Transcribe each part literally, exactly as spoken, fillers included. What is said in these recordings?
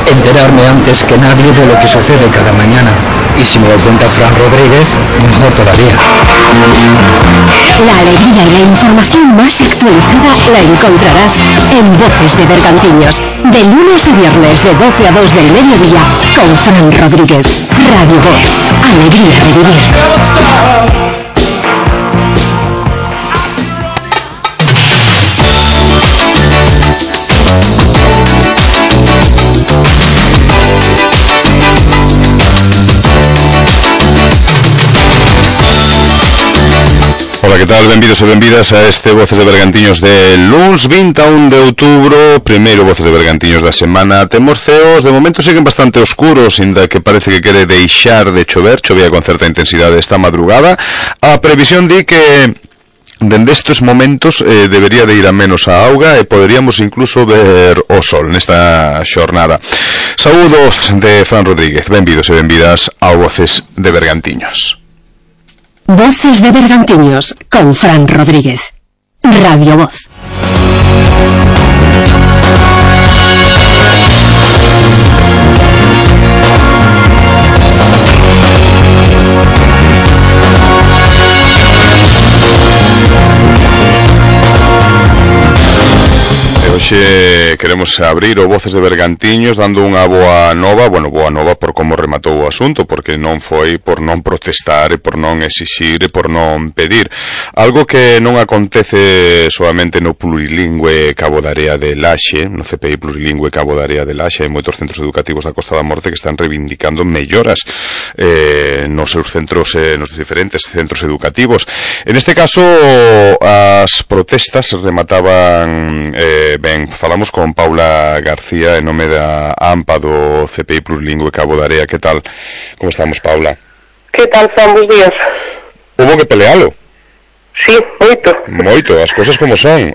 enterarme antes que nadie de lo que sucede cada mañana. Y si me lo cuenta Fran Rodríguez, mejor todavía. La alegría y la información más actualizada la encontrarás en Voces de Bergantiños, de lunes a viernes de doce a dos del mediodía, con Fran Rodríguez. Radio Voz, alegría de vivir. Ola, que tal? Benvidos e benvidas a este Voces de Bergantiños de luns vinte e un de outubro, primeiro Voces de Bergantiños da semana. Temos ceos, de momento seguen bastante oscuros, inda que parece que quere deixar de chover, chovía con certa intensidade esta madrugada. A previsión di que dende estes momentos eh, debería de ir a menos a auga e poderíamos incluso ver o sol nesta xornada. Saúdos de Fran Rodríguez, benvidos e benvidas a Voces de Bergantiños. Voces de Bergantiños con Fran Rodríguez. Radio Voz. Hoxe queremos abrir o Voces de Bergantiños dando unha boa nova, bueno, boa nova por como rematou o asunto, porque non foi por non protestar e por non exixir e por non pedir. Algo que non acontece solamente no plurilingüe Cabo da Area de Laxe, no C P I plurilingüe Cabo da Area de Laxe, hai moitos centros educativos da Costa da Morte que están reivindicando melloras eh, nos seus centros, eh, nos diferentes centros educativos. En este caso, as protestas remataban eh, ben, falamos con Paula García en nome da AMPA do C P I plurilingüe Cabo da Area. Que tal? Como estamos, Paula? Que tal, Fran? Bos días. Hubo que pelealo. Sí, moito. Moito, as cousas como son.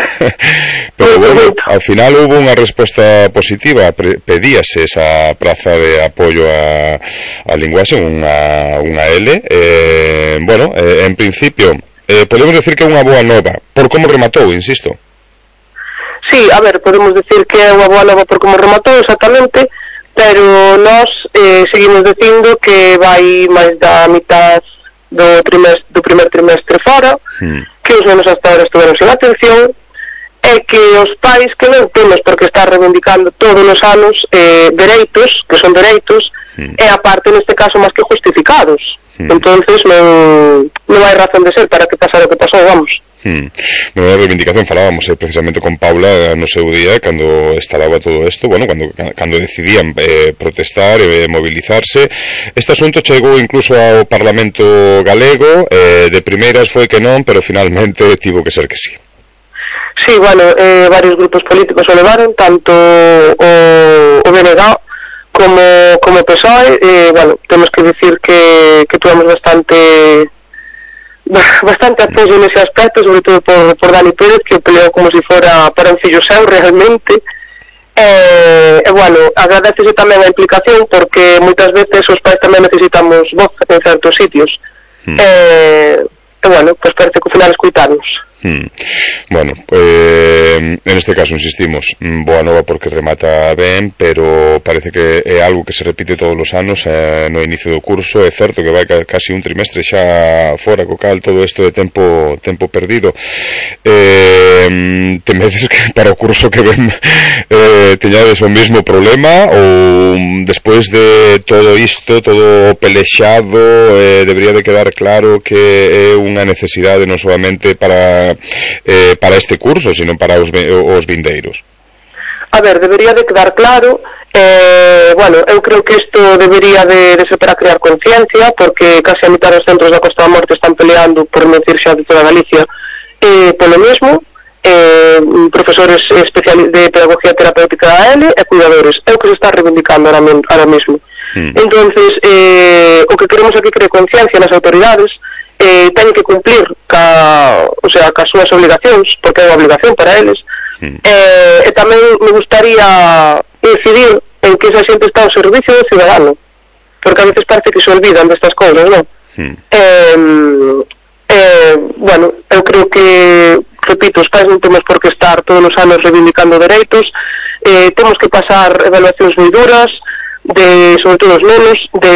Pero moito, bueno, moito. ao final hubo unha resposta positiva, pedíase esa praza de apoio a, a linguaxe, unha, unha L. Eh, bueno, eh, en principio, eh, podemos decir que é unha boa nova, por como rematou, insisto. Sí, a ver, podemos decir que é unha boa nova por como rematou exactamente, pero nós eh, seguimos dicindo que vai máis da mitad do, trimestre, do primer trimestre fora, hmm. que os nenos hasta ahora estuveron sin atención, e que os pais que non temos por que estar reivindicando todos os anos eh, dereitos, que son dereitos, hmm. e aparte neste caso máis que justificados. Hmm. Entonces non, non hai razón de ser para que pasara o que pasou, vamos. Hmm. Bueno, a reivindicación falábamos eh, precisamente con Paula no seu día cando instalaba todo isto, bueno, cando, cando decidían eh, protestar e eh, mobilizarse. Este asunto chegou incluso ao Parlamento galego, eh, de primeiras foi que non, pero finalmente tivo que ser que sí. Sí, bueno, eh, varios grupos políticos o levaron, tanto o, o B N G como, como o P S O E, eh, bueno, temos que decir que, que tuvemos bastante bastante apoio nese aspecto, sobre todo por, por Dani Pérez, que peleou como se fora para un fillo seu realmente. E, e bueno, agradecese tamén a implicación, porque moitas veces os pais tamén necesitamos voz en certos sitios. Hmm. E, e bueno, pois pues parece que ao final escuitarnos. Hmm. Bueno, eh, en este caso insistimos, boa nova porque remata ben, pero parece que é algo que se repite todos os anos eh, no inicio do curso. É certo que vai casi un trimestre xa fora, co cal todo isto de tempo tempo perdido. Eh, temedes que para o curso que ven eh, teñades o mesmo problema, ou despois de todo isto, todo pelexado, eh, debería de quedar claro que é unha necesidade non solamente para Eh, para este curso, sino para os, os vindeiros? A ver, debería de quedar claro, eh, bueno, eu creo que isto debería de, de ser para crear conciencia, porque casi a mitad dos centros da Costa da Morte están peleando, por non decir xa de toda Galicia, eh, polo mesmo, eh, profesores especiales de pedagogía terapéutica da L e cuidadores, é o que se está reivindicando ahora, ahora mesmo. Hmm. Entonces, eh, o que queremos aquí crear conciencia nas autoridades, eh, teñen que cumplir ca, o sea, ca súas obligacións, porque é unha obligación para eles. Mm. eh, e tamén me gustaría incidir en que esa xente está ao servicio do cidadano, porque a veces parece que se olvidan destas cousas, non? Mm. eh, eh, bueno, eu creo que, repito, os pais non temos por que estar todos os anos reivindicando dereitos, eh, temos que pasar evaluacións moi duras, de, sobre todo os nenos, de,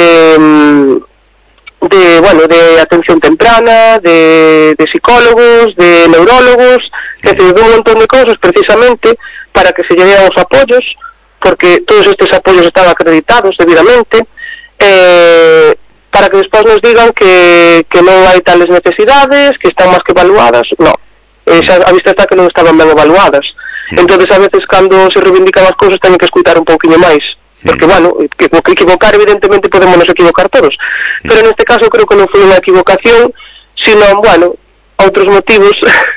de, bueno, de atención temprana, de, de psicólogos, de neurólogos, que de un montón de cosas precisamente para que se lleguen os apoios, porque todos estes apoios están acreditados debidamente, eh, para que despois nos digan que, que non hai tales necesidades, que están máis que evaluadas. No, eh, xa, a vista está que non estaban ben evaluadas. Entonces a veces cando se reivindican as cousas teñen que escutar un pouquinho máis, porque, bueno, que, que equivocar evidentemente podemos nos equivocar todos, pero neste caso creo que non foi unha equivocación, sino, bueno, outros motivos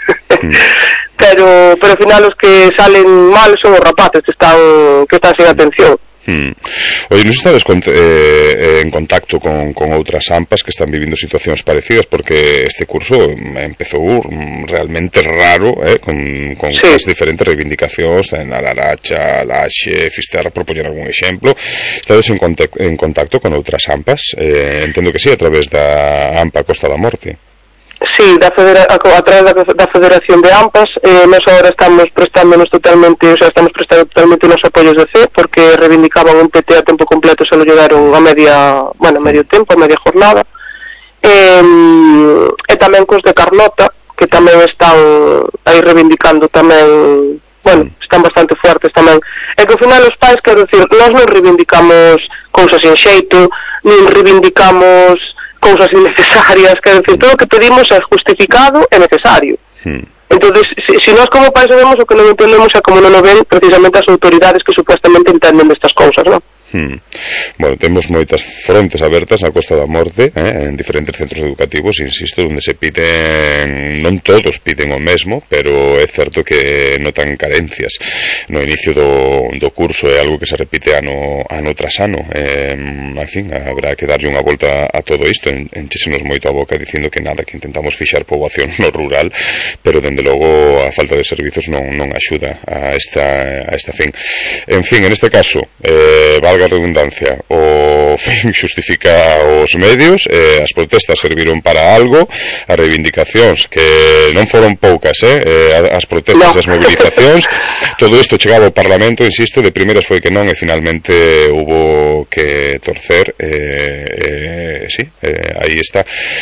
pero pero ao final os que salen mal son os rapaces que están que están sin atención. Hmm. Oye, nos estades con, eh, en contacto con, con outras AMPAs que están vivindo situacións parecidas, porque este curso empezou realmente raro, eh, con, con sí. as diferentes reivindicacións en Laracha, Laxe, Fisterra, por poñer algún exemplo. Estades en contacto, en contacto con outras AMPAs? Eh, entendo que sí, a través da AMPA Costa da Morte. Sí, da federa, a, a través da, da Federación de AMPAs, eh, nos agora estamos prestándonos totalmente, o sea, estamos prestando totalmente nos apoios de C, porque reivindicaban un P T a tempo completo, se lo llegaron a media, bueno, medio tempo, a media jornada, e, e tamén cos de Carlota, que tamén están aí reivindicando tamén, bueno, están bastante fuertes tamén, e que ao final os pais, quero dicir, nós non reivindicamos cousas sin xeito, nin reivindicamos cousas innecesarias, quero dicir, todo o que pedimos é justificado e necesario. Hmm. Entonces, se, si nós como pais sabemos o que non entendemos é como non o ven precisamente as autoridades que supuestamente entenden destas cousas, non? Hmm. Bueno, temos moitas frontes abertas na Costa da Morte, eh, en diferentes centros educativos, insisto, onde se piden, non todos piden o mesmo, pero é certo que notan carencias. No inicio do, do curso é algo que se repite ano, ano tras ano. Eh, en fin, habrá que darlle unha volta a todo isto, en, enchesenos moito a boca dicindo que nada, que intentamos fixar poboación no rural, pero dende logo a falta de servizos non, non axuda a esta, a esta fin. En fin, en este caso, eh, valga a redundancia, o fin xustifica os medios, eh, as protestas serviron para algo, as reivindicacións que non foron poucas, eh, eh as protestas e as movilizacións, todo isto chegaba ao Parlamento, insisto, de primeras foi que non e finalmente hubo que torcer, eh, eh, sí, eh, aí está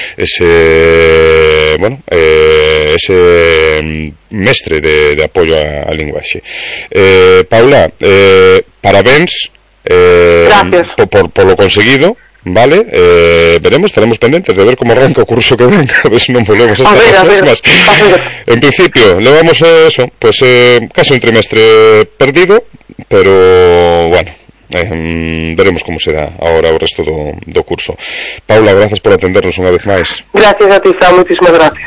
ese, bueno, eh, ese mestre de, de apoio á linguaxe. Eh, Paula, eh, parabéns. Eh, por, por, por lo conseguido, vale, eh, veremos, estaremos pendientes de ver como arranca o curso que venga, a ver si non volvemos a estar las mismas. En principio, levamos eso, pues eh, casi un trimestre perdido, pero bueno, eh, veremos como será ahora o resto do, do curso. Paula, gracias por atendernos unha vez máis. Gracias a ti, Fran, muchísimas gracias.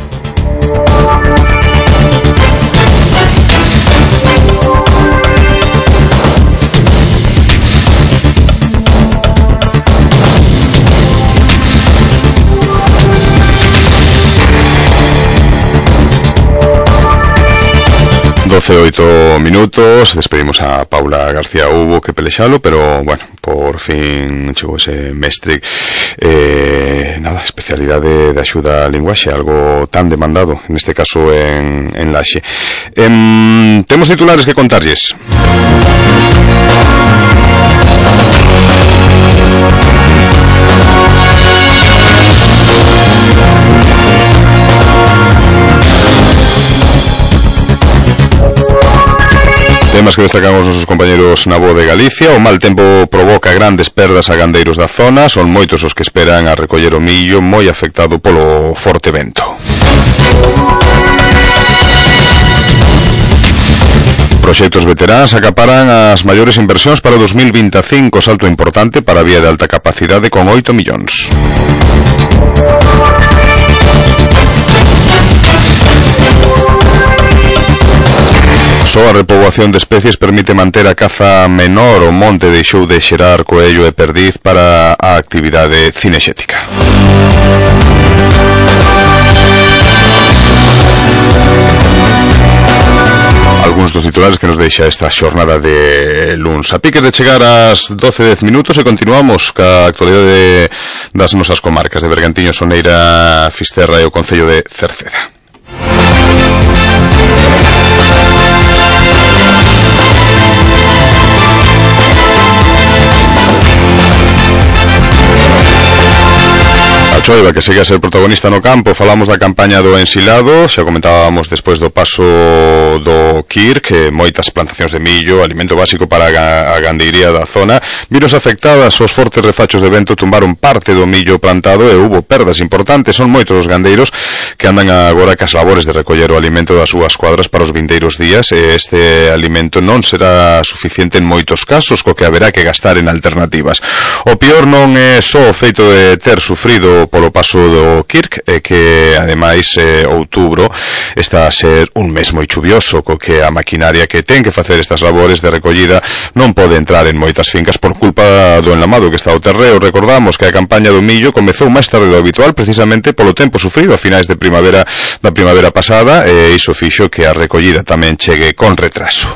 doce e oito minutos, despedimos a Paula García. Hubo que pelexalo, pero bueno, por fin chegou ese mestre, eh, nada, especialidade de axuda á linguaxe, algo tan demandado neste caso en, en Laxe. em, Temos titulares que contarlles. Temas que destacan os nosos compañeros na voz de Galicia. O mal tempo provoca grandes perdas a gandeiros da zona. Son moitos os que esperan a recoller o millo, moi afectado polo forte vento. Proxectos veteráns acaparan as maiores inversións para o dos mil vinte e cinco, salto importante para a vía de alta capacidade con oito millóns. Só a repoboación de especies permite manter a caza menor. O monte deixou de xerar coello e perdiz para a actividade cinexética. Algúns dos titulares que nos deixa esta xornada de luns. A piques de chegar ás doce e dez minutos e continuamos ca actualidade das nosas comarcas de Bergantiños, Soneira, Fisterra e o concello de Cerceda. choiva que segue a ser protagonista no campo. Falamos da campaña do ensilado, xa comentábamos despois do paso do Kirk, que moitas plantacións de millo, alimento básico para a gandeiría da zona, viros afectadas. Os fortes refachos de vento tumbaron parte do millo plantado e hubo perdas importantes. Son moitos os gandeiros que andan agora cas labores de recoller o alimento das súas cuadras para os vindeiros días, e este alimento non será suficiente en moitos casos, co que haberá que gastar en alternativas. O peor non é só o feito de ter sufrido polo paso do Kirk, e que ademais eh, outubro está a ser un mes moi chuvioso, co que a maquinaria que ten que facer estas labores de recollida non pode entrar en moitas fincas por culpa do enlamado que está o terreo. Recordamos que a campaña do millo comezou máis tarde do habitual, precisamente polo tempo sufrido a finais de primavera da primavera pasada, e iso fixo que a recollida tamén chegue con retraso.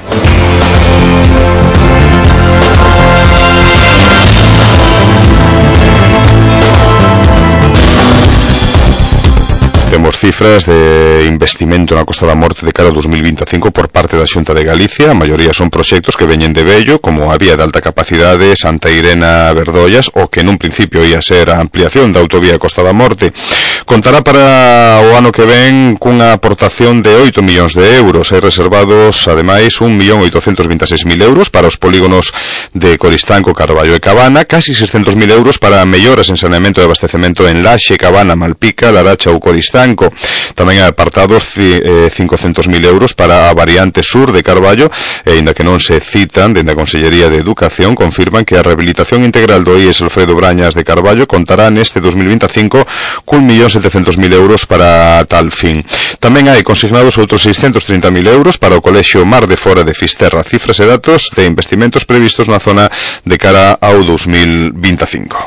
Temos cifras de investimento na Costa da Morte de cara ao dos mil vinte e cinco por parte da Xunta de Galicia. A maioría son proxectos que veñen de vello, como a vía de alta capacidade Santa Irene a Verdollas, o que nun principio ia ser a ampliación da autovía Costa da Morte. Contará para o ano que ven cunha aportación de oito millóns de euros. Hai reservados, ademais, un millón oitocentos vinte e seis mil euros para os polígonos de Coristanco, Carballo e Cabana, casi seiscentos mil euros para melloras en saneamento e abastecemento en Laxe, Cabana, Malpica, Laracha ou Coristanco. Tamén hai apartados cincocentos mil euros para a variante sur de Carballo, e ainda que non se citan, dende a Consellería de Educación confirman que a rehabilitación integral do I E S Alfredo Brañas de Carballo contará neste dos mil vinte e cinco cun millón setecentos mil euros para tal fin. Tamén hai consignados outros seiscentos trinta mil euros para o Colexio Mar de Fora de Fisterra. Cifras e datos de investimentos previstos na zona de cara ao dos mil vinte e cinco.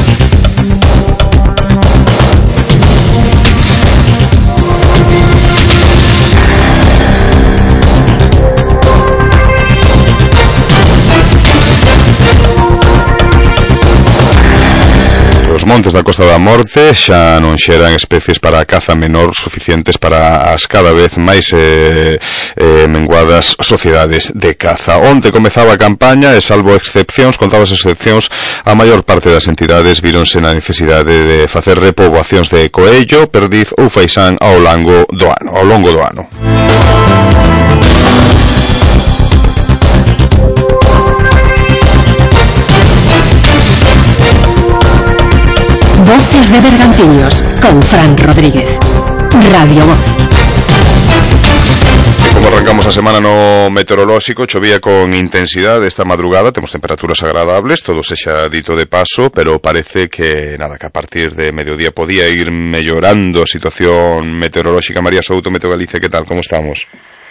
Os montes da Costa da Morte xa non xeran especies para a caza menor suficientes para as cada vez máis eh, eh, menguadas sociedades de caza. Onte comezaba a campaña e, salvo excepcións, contadas excepcións, a maior parte das entidades víronse na necesidade de facer repoboacións de coello, perdiz ou faisán ao longo do ano. Ao longo do ano. Voces de Bergantiños, con Fran Rodríguez. Radio Voz. Como arrancamos a semana no meteorolóxico, chovía con intensidade esta madrugada, temos temperaturas agradables, todo sexa dito de paso, pero parece que, nada, que a partir de mediodía podía ir mellorando a situación meteorolóxica. María Souto, Meteo Galicia, que tal, como estamos?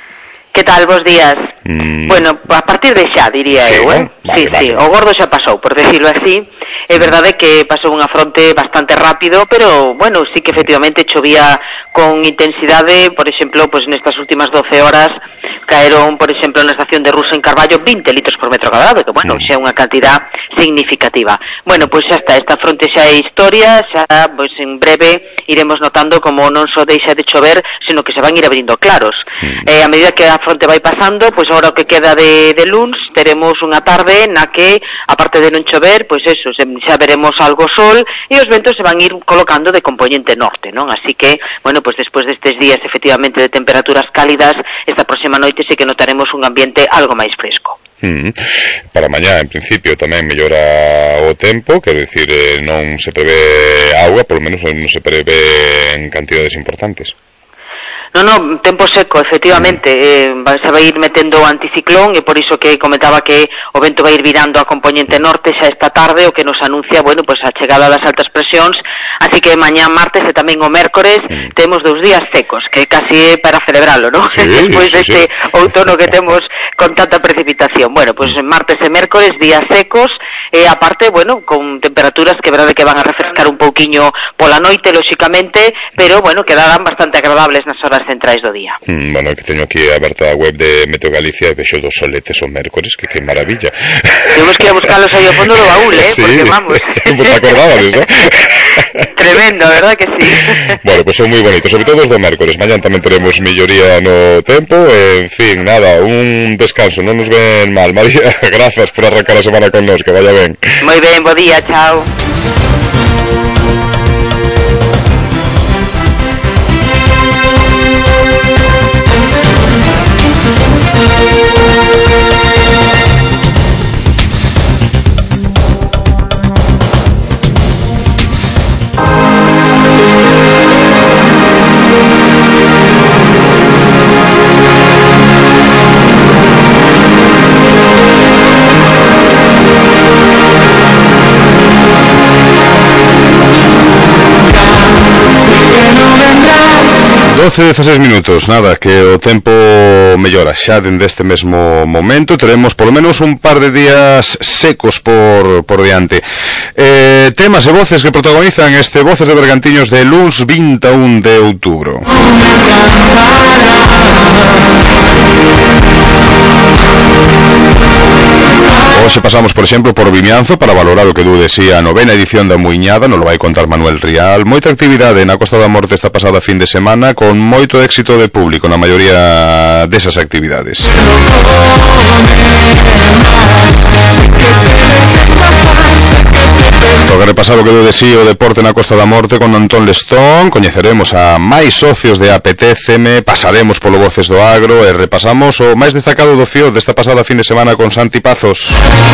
Que tal, bos días? Mm. Bueno, a partir de xa, diría sí, eu, eh? ¿no? Vale, sí, vale. sí, o gordo xa pasou, por decirlo así. É verdade que pasou unha fronte bastante rápido, pero, bueno, sí que efectivamente chovía con intensidade. Por exemplo, pues nestas últimas doce horas caeron, por exemplo, na estación de Rusa en Carballo vinte litros por metro cuadrado, que, bueno, xa é unha cantidad significativa. Bueno, pois pues xa está, esta fronte xa é historia, xa, pois pues, en breve iremos notando como non só deixa de chover, sino que se van ir abrindo claros. Mm. Eh, a medida que a fronte vai pasando, pois pues, agora o que queda de, de luns, teremos unha tarde na que, aparte de non chover, pois pues eso, xa veremos algo sol, e os ventos se van ir colocando de componente norte, non? Así que, bueno, pois pues despois destes días efectivamente de temperaturas cálidas, esta próxima noite sí que notaremos un ambiente algo máis fresco. Mm. Para mañá, en principio, tamén mellora o tempo, quero dicir, eh, non se prevé agua, polo menos non se prevé en cantidades importantes. No, no, tempo seco, efectivamente, eh, se vai ir metendo o anticiclón, e por iso que comentaba que o vento vai ir virando a componente norte xa esta tarde, o que nos anuncia, bueno, pues a chegada das altas presións. Así que mañá martes e tamén o mércores mm. temos dous días secos, que casi é para celebralo, ¿no? Sí, despois sí, deste sí. outono que temos con tanta precipitación. Bueno, pues martes e mércores, días secos, e aparte, bueno, con temperaturas que verdade que van a refrescar un pouquiño pola noite, lóxicamente, pero, bueno, quedarán bastante agradables nas horas centrais do día. Mm, bueno, que teño aquí aberta a web de Meteo Galicia e vexo dos soletes o mércores, que que maravilla. Temos que ir a buscarlos aí ao fondo do baúl, eh, sí, porque vamos. Pues acordabades, ¿no? Tremendo, verdad que sí. Bueno, pues son moi bonitos, sobre todo os do mércores. Mañán tamén teremos melloría no tempo. En fin, nada, un descanso, non nos ven mal. María, grazas por arrancar a semana con nós, que vaya ben. Moi ben, bo día, chao. doce e dezasseis minutos, nada, que o tempo mellora xa dende este mesmo momento. Teremos polo menos un par de días secos por, por diante. Eh, temas e voces que protagonizan este Voces de Bergantiños de luns vinte e un de outubro. Hoxe pasamos, por exemplo, por Vimianzo para valorar o que dú de si a novena edición da Muiñada, nos lo vai contar Manuel Rial. Moita actividade na Costa da Morte esta pasada fin de semana, con moito éxito de público na maioría desas actividades. Toca repasar o que dú de si o deporte na Costa da Morte con Antón Lestón. Coñeceremos a máis socios de Apetéceme, pasaremos polo Voces do Agro e repasamos o máis destacado do F I O desta pasada fin de semana con Santi Pazos.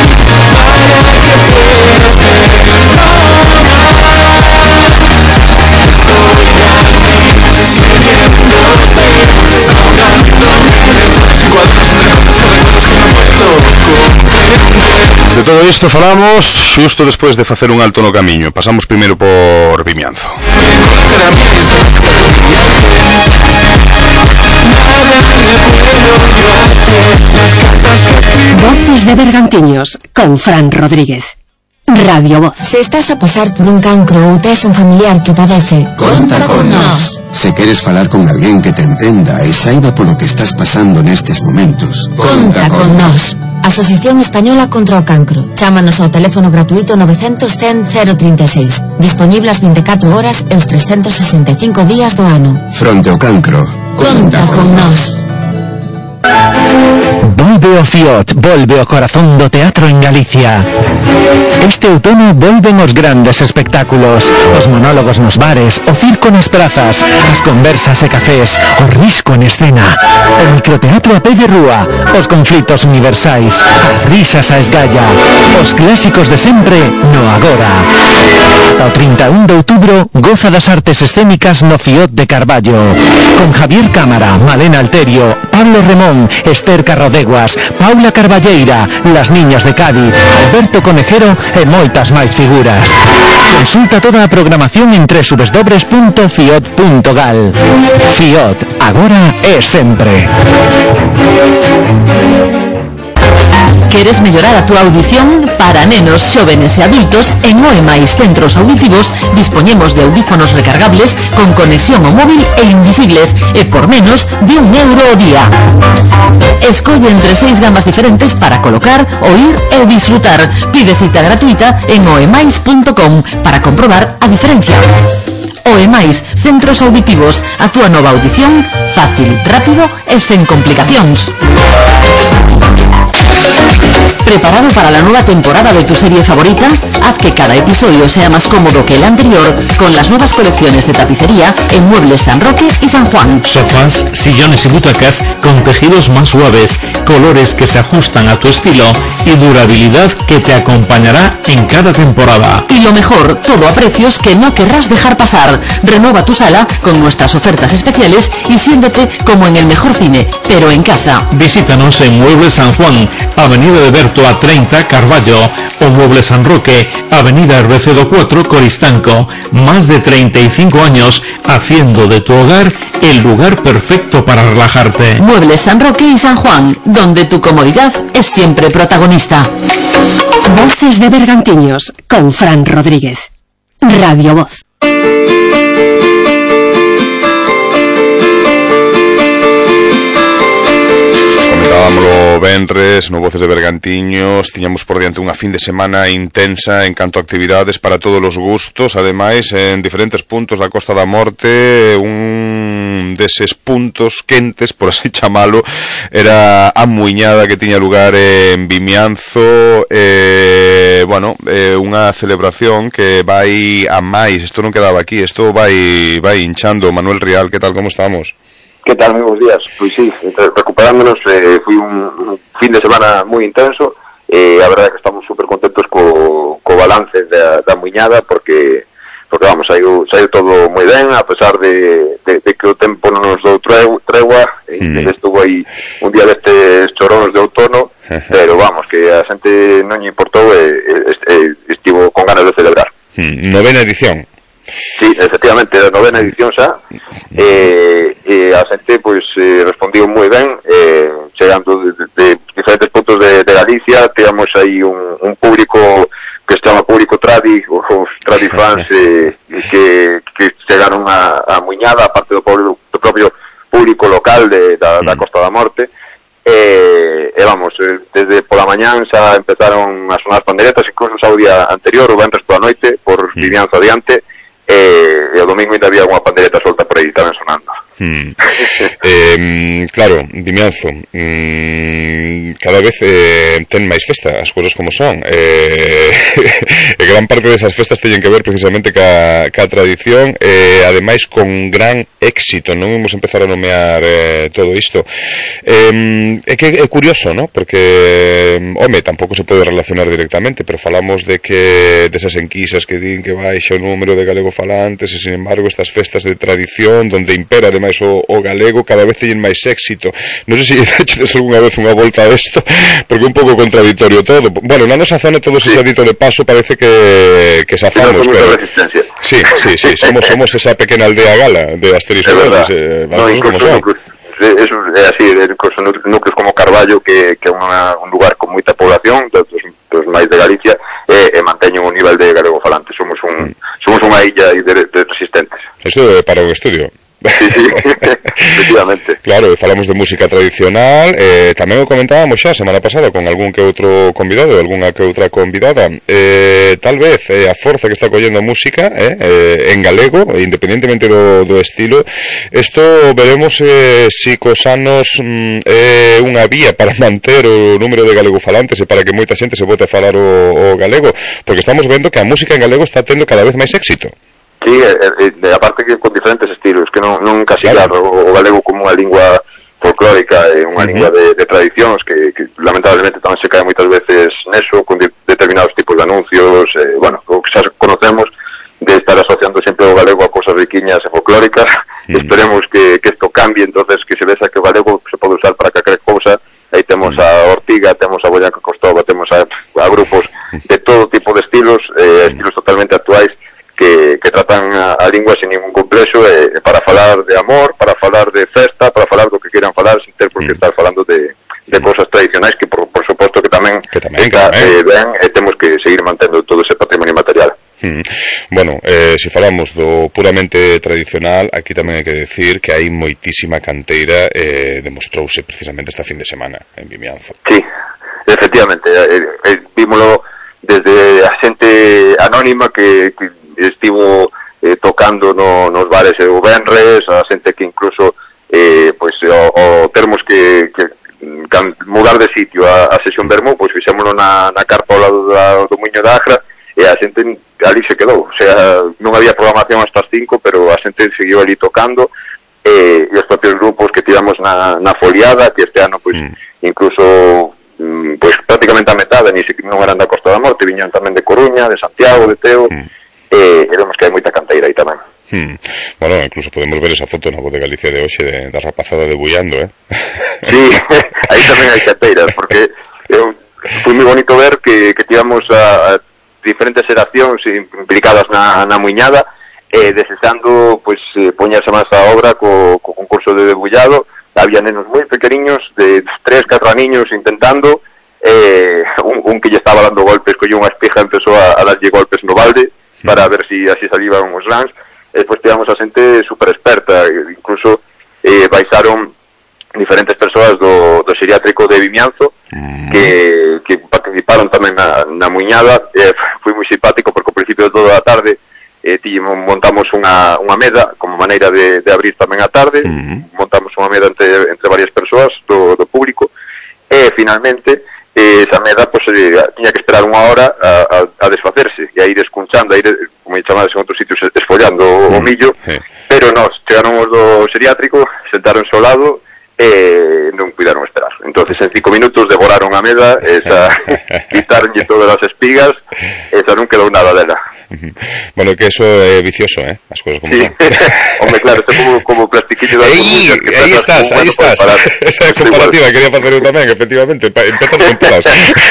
De todo isto falamos xusto despois de facer un alto no camiño. Pasamos primeiro por Vimianzo. Voces de Bergantiños con Fran Rodríguez. Radio Voz. Se estás a pasar por un cancro ou tes un familiar que padece, conta con nós. Se queres falar con alguén que te entenda e saiba polo que estás pasando nestes momentos, conta con nós. Asociación Española contra o Cancro. Chámanos ao teléfono gratuito novecientos cen cero trinta e seis. Disponible as vinte e catro horas e os trescentos sesenta e cinco días do ano. Fronte ao cancro, conta con nós. Volve o Fiot, volve o corazón do teatro en Galicia. Este outono volven os grandes espectáculos, os monólogos nos bares, o circo nas prazas, as conversas e cafés, o risco en escena, o microteatro a pé de rúa, os conflitos universais, as risas a esgalla, os clásicos de sempre no agora. Ata o trinta e un de outubro goza das artes escénicas no Fiot de Carballo, con Javier Cámara, Malena Alterio, Pablo Remón, Esther Carrodeguas, Paula Carballeira, Las Niñas de Cádiz, Alberto Conejero e moitas máis figuras. Consulta toda a programación en doble u doble u doble u punto fiot punto gal. Fiot, agora e sempre. ¿Quieres mejorar a tu audición? Para nenos, jóvenes y adultos, en O E máis Centros Auditivos disponemos de audífonos recargables con conexión ao móvil e invisibles e por menos de un euro ao día. Escolle entre seis gamas diferentes para colocar, oír e disfrutar. Pide cita gratuita en oemais punto com para comprobar a diferencia. O E máis Centros Auditivos, a túa nova audición fácil, rápido e sen complicacións. ¿Preparado para la nueva temporada de tu serie favorita? Haz que cada episodio sea más cómodo que el anterior con las nuevas colecciones de tapicería en Muebles San Roque y San Juan. Sofás, sillones y butacas con tejidos más suaves, colores que se ajustan a tu estilo y durabilidad que te acompañará en cada temporada. Y lo mejor, todo a precios que no querrás dejar pasar. Renueva tu sala con nuestras ofertas especiales y siéntete como en el mejor cine, pero en casa. Visítanos en Muebles San Juan, Avenida de Berto a treinta, Carballo, o Muebles San Roque, Avenida Hervecedo cuatro, Coristanco. Más de treinta y cinco años haciendo de tu hogar el lugar perfecto para relajarte. Muebles San Roque y San Juan, donde tu comodidad es siempre protagonista. Voces de Bergantiños con Fran Rodríguez. Radio Voz. Comentábamoslo venres no Voces de Bergantiños. Tiñamos por diante unha fin de semana intensa en canto a actividades para todos os gustos. Ademais, en diferentes puntos da Costa da Morte, un deses puntos quentes, por así chamalo, era a Muiñada que tiña lugar en Vimianzo. eh, Bueno, eh, unha celebración que vai a máis. Isto non quedaba aquí, isto vai, vai hinchando. Manuel Rial, que tal, como estamos? ¿Qué tal? Muy buenos días. Pues sí, recuperándonos, eh, fui un, un fin de semana muy intenso. Eh, a verdade que estamos super contentos co, co balance da, da Muiñada, porque, porque vamos, saiu, saiu todo moi ben, a pesar de, de, de que o tempo non nos dou tregua, mm. e estuvo aí un día destes choronos de outono, pero vamos, que a xente non lle importou e, e, e estivo con ganas de celebrar. Mm. Novena edición. Sí, efectivamente, a novena edición xa, e, e a xente pois eh, respondiu moi ben, eh, chegando de, de, de diferentes puntos de, de Galicia. Teamos aí un, un público que se chama público tradi, os tradi fans eh, que, que chegaron a, a Muiñada, aparte do, do, do propio público local de, da, da Costa da Morte. E, e vamos, desde pola mañán xa empezaron a sonar as pandeiretas, incluso xa o día anterior, o venres pola noite, por Vimianzo adiante. E, e o domingo ainda había unha pandereta solta por aí tamén sonando. Hmm. eh, claro, Vimianzo mm, cada vez eh, ten máis festa, as cousas como son, eh, e gran parte desas festas teñen que ver precisamente ca, ca tradición, e eh, ademais con gran éxito. Non vamos a empezar a nomear eh, todo isto. eh, é que é curioso, ¿no? Porque home, tampouco se pode relacionar directamente, pero falamos de que desas enquisas que din que baixa o número de galegofalantes, e sin embargo estas festas de tradición donde impera ademais o, o galego cada vez teñen máis éxito. Non sei se heches algunha vez unha volta a isto, porque é un pouco contradictorio todo. Bueno, na nosa zona todo se sí. dito de paso parece que, que safamos, sí, pero sí, sí, sí, somos, somos esa pequena aldea gala de Asterix e Obelix, eh, no, incluso, incluso, é, é así, incluso núcleos como Carballo, que, que é unha, un lugar con moita población dos, dos máis de Galicia, e, e manteñen un nivel de galegofalante. Somos un, somos unha illa de, de resistentes. Eso é para un estudio. Sí, sí, efectivamente. Claro, falamos de música tradicional, eh, tamén o comentábamos xa semana pasada con algún que outro convidado, algunha que outra convidada. Eh, tal vez eh, a forza que está collendo a música eh, eh, en galego, independentemente do, do estilo, isto veremos eh, si cos anos mm, é eh, unha vía para manter o número de galegofalantes e para que moita xente se bote a falar o, o galego, porque estamos vendo que a música en galego está tendo cada vez máis éxito. Sí, e, e, aparte que con diferentes estilos, que non, non encasillar claro. o, o galego como unha lingua folclórica e unha uh-huh. lingua de, de tradicións que, que lamentablemente tamén se cae moitas veces neso, con de, determinados tipos de anuncios, eh, bueno, o que xa conocemos de estar asociando sempre o galego a cosas riquiñas e folclóricas. Uh-huh. Esperemos que, que esto cambie, entonces que se vexa que o galego se pode usar para calquera cousa. Aí temos uh-huh. a Ortiga, temos a Boyaca Costova, temos a, a grupos de todo tipo de estilos, eh, estilos totalmente actuais, que, que tratan a, a lingua sin ningún complexo, eh, para falar de amor, para falar de festa, para falar do que quieran falar, sin ter por que estar falando de, de cosas tradicionais, que por, por suposto que tamén, que tamén, está, que tamén. Eh, ben, e temos que seguir mantendo todo ese patrimonio material. Mm. Bueno, eh, se falamos do puramente tradicional, aquí tamén hai que decir que hai moitísima canteira, eh, demostrouse precisamente esta fin de semana en Vimianzo. Sí, efectivamente, eh, eh, vímolo desde a xente anónima que, que estivo eh, tocando no, nos bares e o venres, a xente que incluso eh, pois, o, o termos que, que can, mudar de sitio a, a sesión Bermú, pois fixémolo na, na carpa ao lado da, do Muiño da Agra, e a xente ali se quedou. O sea, non había programación hasta as cinco, pero a xente seguiu ali tocando, e, e os propios grupos que tiramos na, na foliada, que este ano pois mm. incluso mm, pois prácticamente a metade ni se, non eran da Costa da Morte, viñan tamén de Coruña, de Santiago, de Teo, mm. e vemos que hai moita canteira aí tamén. Hmm. Bueno, incluso podemos ver esa foto na Voz de Galicia de hoxe de, da rapazada de Bullando, eh? Sí, aí tamén hai canteiras, porque eu, foi moi bonito ver que, que tivamos a, a diferentes xeracións implicadas na, na muiñada, e eh, desexando pois, eh, poñerse máis a obra co, co concurso de debullado. Había nenos moi pequeniños, de tres, catro aniños intentando, eh, un, un que lle estaba dando golpes, colleu unha espija e empezou a, a darlle golpes no balde, para ver si así salían os rans. E despois tivamos a xente super experta, incluso eh, baixaron diferentes persoas do, do xeriátrico de Vimianzo, mm. que, que participaron tamén na, na muiñada. Eh, foi moi simpático porque ao principio de toda a tarde eh, tíamos, montamos unha, unha meda como maneira de, de abrir tamén a tarde, mm. montamos unha meda entre, entre varias persoas do, do público, e finalmente eh, esa meda pues, eh, tiña que esperar unha hora a, a, a desfacerse e a ir escunchando, a ir, como chamades en outros sitios, esfollando mm. o millo, sí. Pero nos chegaron os do xeriátrico, sentaron ao lado e non puidaron esperar. Entonces en cinco minutos devoraron a meda, esa quitaronlle todas as espigas, esa non quedou nada dela. Bueno, que eso é vicioso, eh? As cousas como sí. son. Hombre, claro, isto como, como plastiquillo de Aí, aí estás, aí estás. Esa é a comparativa, quería facer eu tamén, efectivamente, empezas con todas.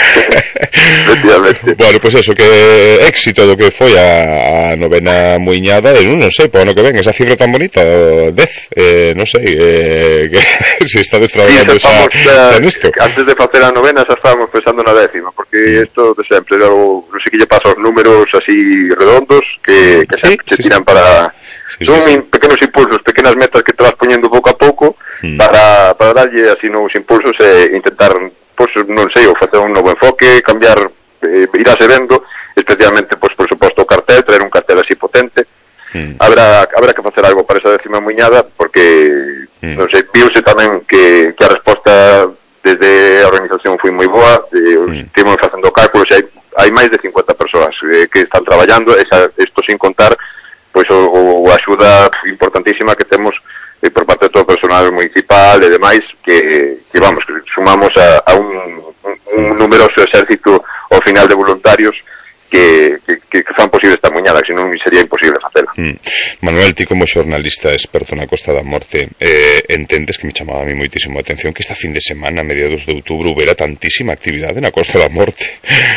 Efectivamente. Bueno, pois pues eso, que éxito do que foi a, a novena muiñada, e non, non sei, para o ano que ven, esa cifra tan bonita, dez, eh, non sei, eh, que se está destrabando sí, xa, xa nisto. Antes de facer a novena xa estábamos pensando na décima, porque isto de sempre, non sei que lle pasa os números así redondos, que, que sí, se, se sí, tiran sí. para... Sí, son sí, sí. pequenos impulsos, pequenas metas que te vas poñendo pouco a pouco mm. para, para darlle así novos impulsos e intentar, pois, non sei, ou facer un novo enfoque, cambiar, eh, irase vendo, especialmente, pois, por suposto, o cartel, traer un cartel así potente. Mm. Habrá, habrá que facer algo para esa décima muiñada, porque, mm. non sei, viuse tamén que, que a resposta desde a organización foi moi boa, eh, mm. estivemos facendo cálculos, e hai, hai máis de cincuenta persoas eh, que están traballando, esa, isto sin contar pois o, o axuda importantísima que temos eh, por parte de todo o personal municipal e demais, que, que vamos, que sumamos a, a un, un, un numeroso exército ao final de voluntarios que, que, que fan posible esta muñada, que senón sería imposible facela. Mm. Manuel, ti como xornalista experto na Costa da Morte, eh, entendes que me chamaba a mí moitísimo a atención que esta fin de semana, a mediados de outubro, houbera tantísima actividade na Costa da Morte.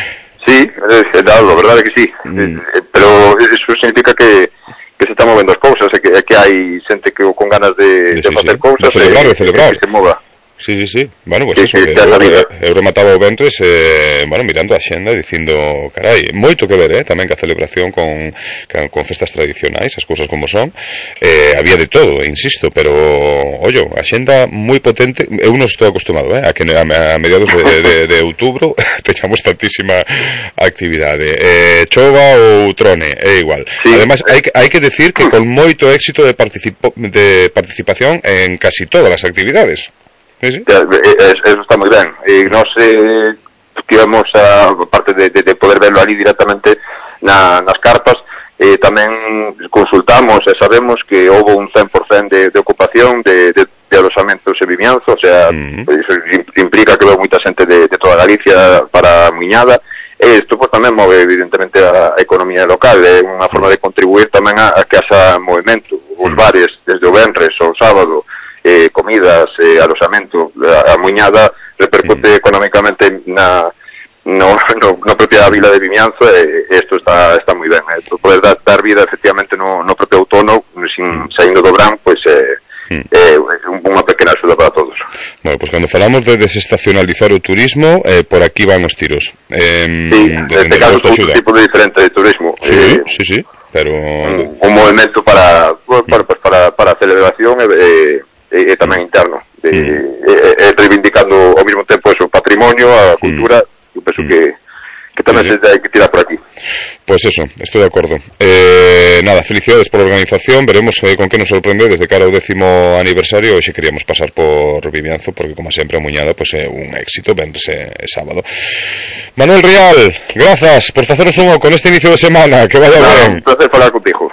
Sí, é dado, a verdade que sí, mm. eh, pero eso significa que que se están movendo as cousas, e que, e que hai xente que con ganas de, de, de, de facer sí, cousas, de celebrar, e, de celebrar. que se mova. Sí, sí, sí. Bueno, pues sí, eso, sí, que eu, eu, eu remataba o ventres, eh, bueno, mirando a xenda, dicindo, carai, moito que ver, eh, tamén que a celebración con, con festas tradicionais, as cousas como son, eh, había de todo, insisto, pero, ollo, a xenda moi potente, eu non estou acostumado, eh, a que a, a mediados de, de, de outubro teñamos tantísima actividade, eh, chova ou trone, é igual. Sí. Ademais, hai, hai que decir que con moito éxito de, participo, de participación en casi todas as actividades. Sí, sí. Eso está moi ben. E nós eh, tivemos a parte de, de, de poder verlo ali directamente na, nas carpas, eh, tamén consultamos e sabemos que houve un cen por cento de, de ocupación de, de, de alojamentos en Vimianzo, o sea, uh-huh. Eso implica que veo moita xente de, de toda Galicia para a muiñada, e isto pues, tamén move evidentemente a, a economía local, é unha forma de contribuir tamén a, a que haxa movimento. Os bares, desde o venres ao sábado, Eh, comidas, eh, alosamento, a, a muiñada repercute mm. económicamente na no, no, no propia vila de Vimianzo, e eh, isto está está moi ben, eh. Poder dar, dar vida efectivamente no, no propio outono, sin saindo do verán, pois é eh, mm. eh, unha pequena axuda para todos. Bueno, pois pues cando falamos de desestacionalizar o turismo, eh, por aquí van os tiros. Eh, sí, neste caso é un tipo de diferente de turismo. Sí, eh, sí, sí, pero un, un movimento para para, para, para, para a celebración e eh, e, e tamén interno, de, mm. e, e reivindicando ao mesmo tempo eso, o patrimonio, a cultura, mm. eu penso mm. que, que tamén sí, se hai que tirar por aquí. Pois pues eso, estou de acordo. Eh, nada, felicidades por a organización, veremos eh, con que nos sorprende desde cara ao décimo aniversario. Hoxe queríamos pasar por Vimianzo, porque como sempre a muñada pois pues, é un éxito, venres e sábado. Manuel Rial, grazas por facernos un oco neste inicio de semana, que vaya no, ben. Un placer falar contigo.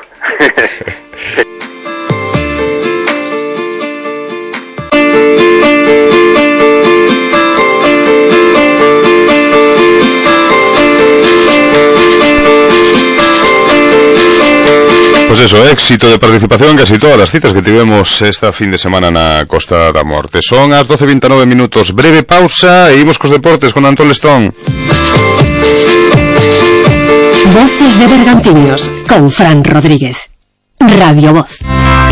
Pois eso, éxito de participación en casi todas as citas que tivemos esta fin de semana na Costa da Morte. Son as doce e vinte e nove minutos, breve pausa e imos cos deportes con Antón Lestón. Voces de Bergantiños con Fran Rodríguez. Radio Voz.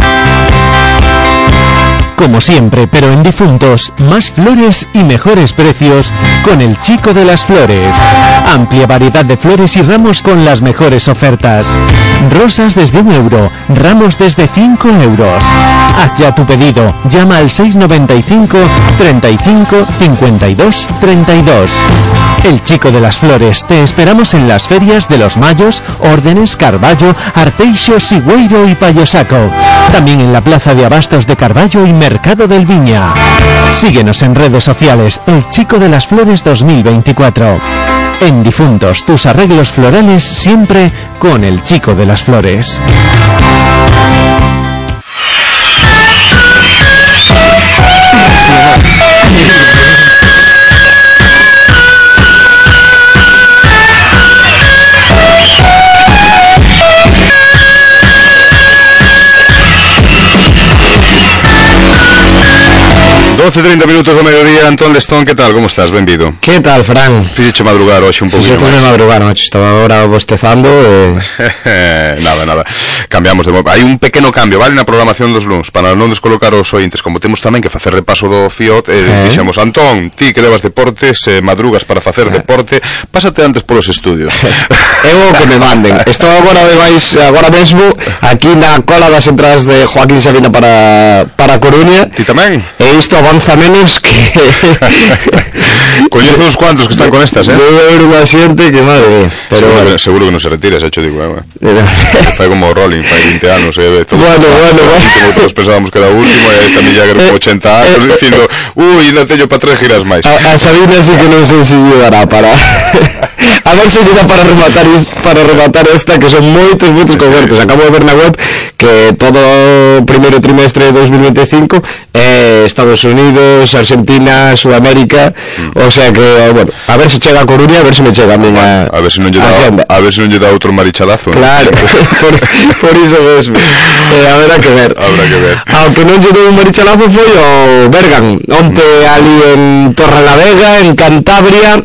Como siempre, pero en difuntos, más flores y mejores precios con el Chico de las Flores. Amplia variedad de flores y ramos con las mejores ofertas. Rosas desde un euro, ramos desde cinco euros. Haz ya tu pedido, llama al seis noventa y cinco, treinta y cinco, cincuenta y dos, treinta y dos. El Chico de las Flores, te esperamos en las ferias de Los Mayos, Órdenes, Carballo, Arteixo, Sigüeiro y Payosaco. También en la Plaza de Abastos de Carballo y Mercado del Viña. Síguenos en redes sociales, El Chico de las Flores dos mil veinticuatro. En difuntos, tus arreglos florales siempre con El Chico de las Flores. doce e trinta minutos do mediodía. Antón Lestón, que tal? Como estás? Benvido. Que tal, Fran? Fixeche madrugar hoxe un pouquinho máis. Fixeche madrugar, hoxe estaba agora bostezando e... Nada, nada. Cambiamos de... Hai un pequeno cambio, vale, na programación dos luns, para non descolocar os ointes, como temos tamén que facer repaso do Fiot, e eh, dixemos, Antón, ti que levas deportes, eh, madrugas para facer eh. deporte, pásate antes polos estudios. É o que me manden. Estou agora de máis, agora mesmo, aquí na cola das entradas de Joaquín Sabina para, para Coruña. Ti tamén? E isto avanza menos que... Coñezo uns cuantos que están con estas, eh? Debe haber unha xente que, madre mía. Pero seguro, bueno. que, seguro que non se retira, xa hecho digo, eh? Fai como Rolling, fai vinte anos, eh? Todo bueno, bueno, bueno. Todos pensábamos que era o último, e esta Millager con ochenta anos, dicindo, ui, ainda teño para tres giras máis. A, a Sabina sí que non sei se llevará para... A ver se se dá para rematar para rematar esta, que son moitos, moitos concertos. Acabo de ver na web que todo o primeiro trimestre de dos mil veinticinco é Estados Unidos, Argentina, Sudamérica, mm. o sea que, bueno, a ver se chega a Coruña, a ver se me chega a mí a, a ver se non lle dá a ver se non lle dá outro marichadazo. Claro, por, por iso mesmo. Eh, haberá que ver. Habrá que ver. Aunque non lle dou un marichadazo foi o Bergan, onte mm. ali en Torrelavega, en Cantabria.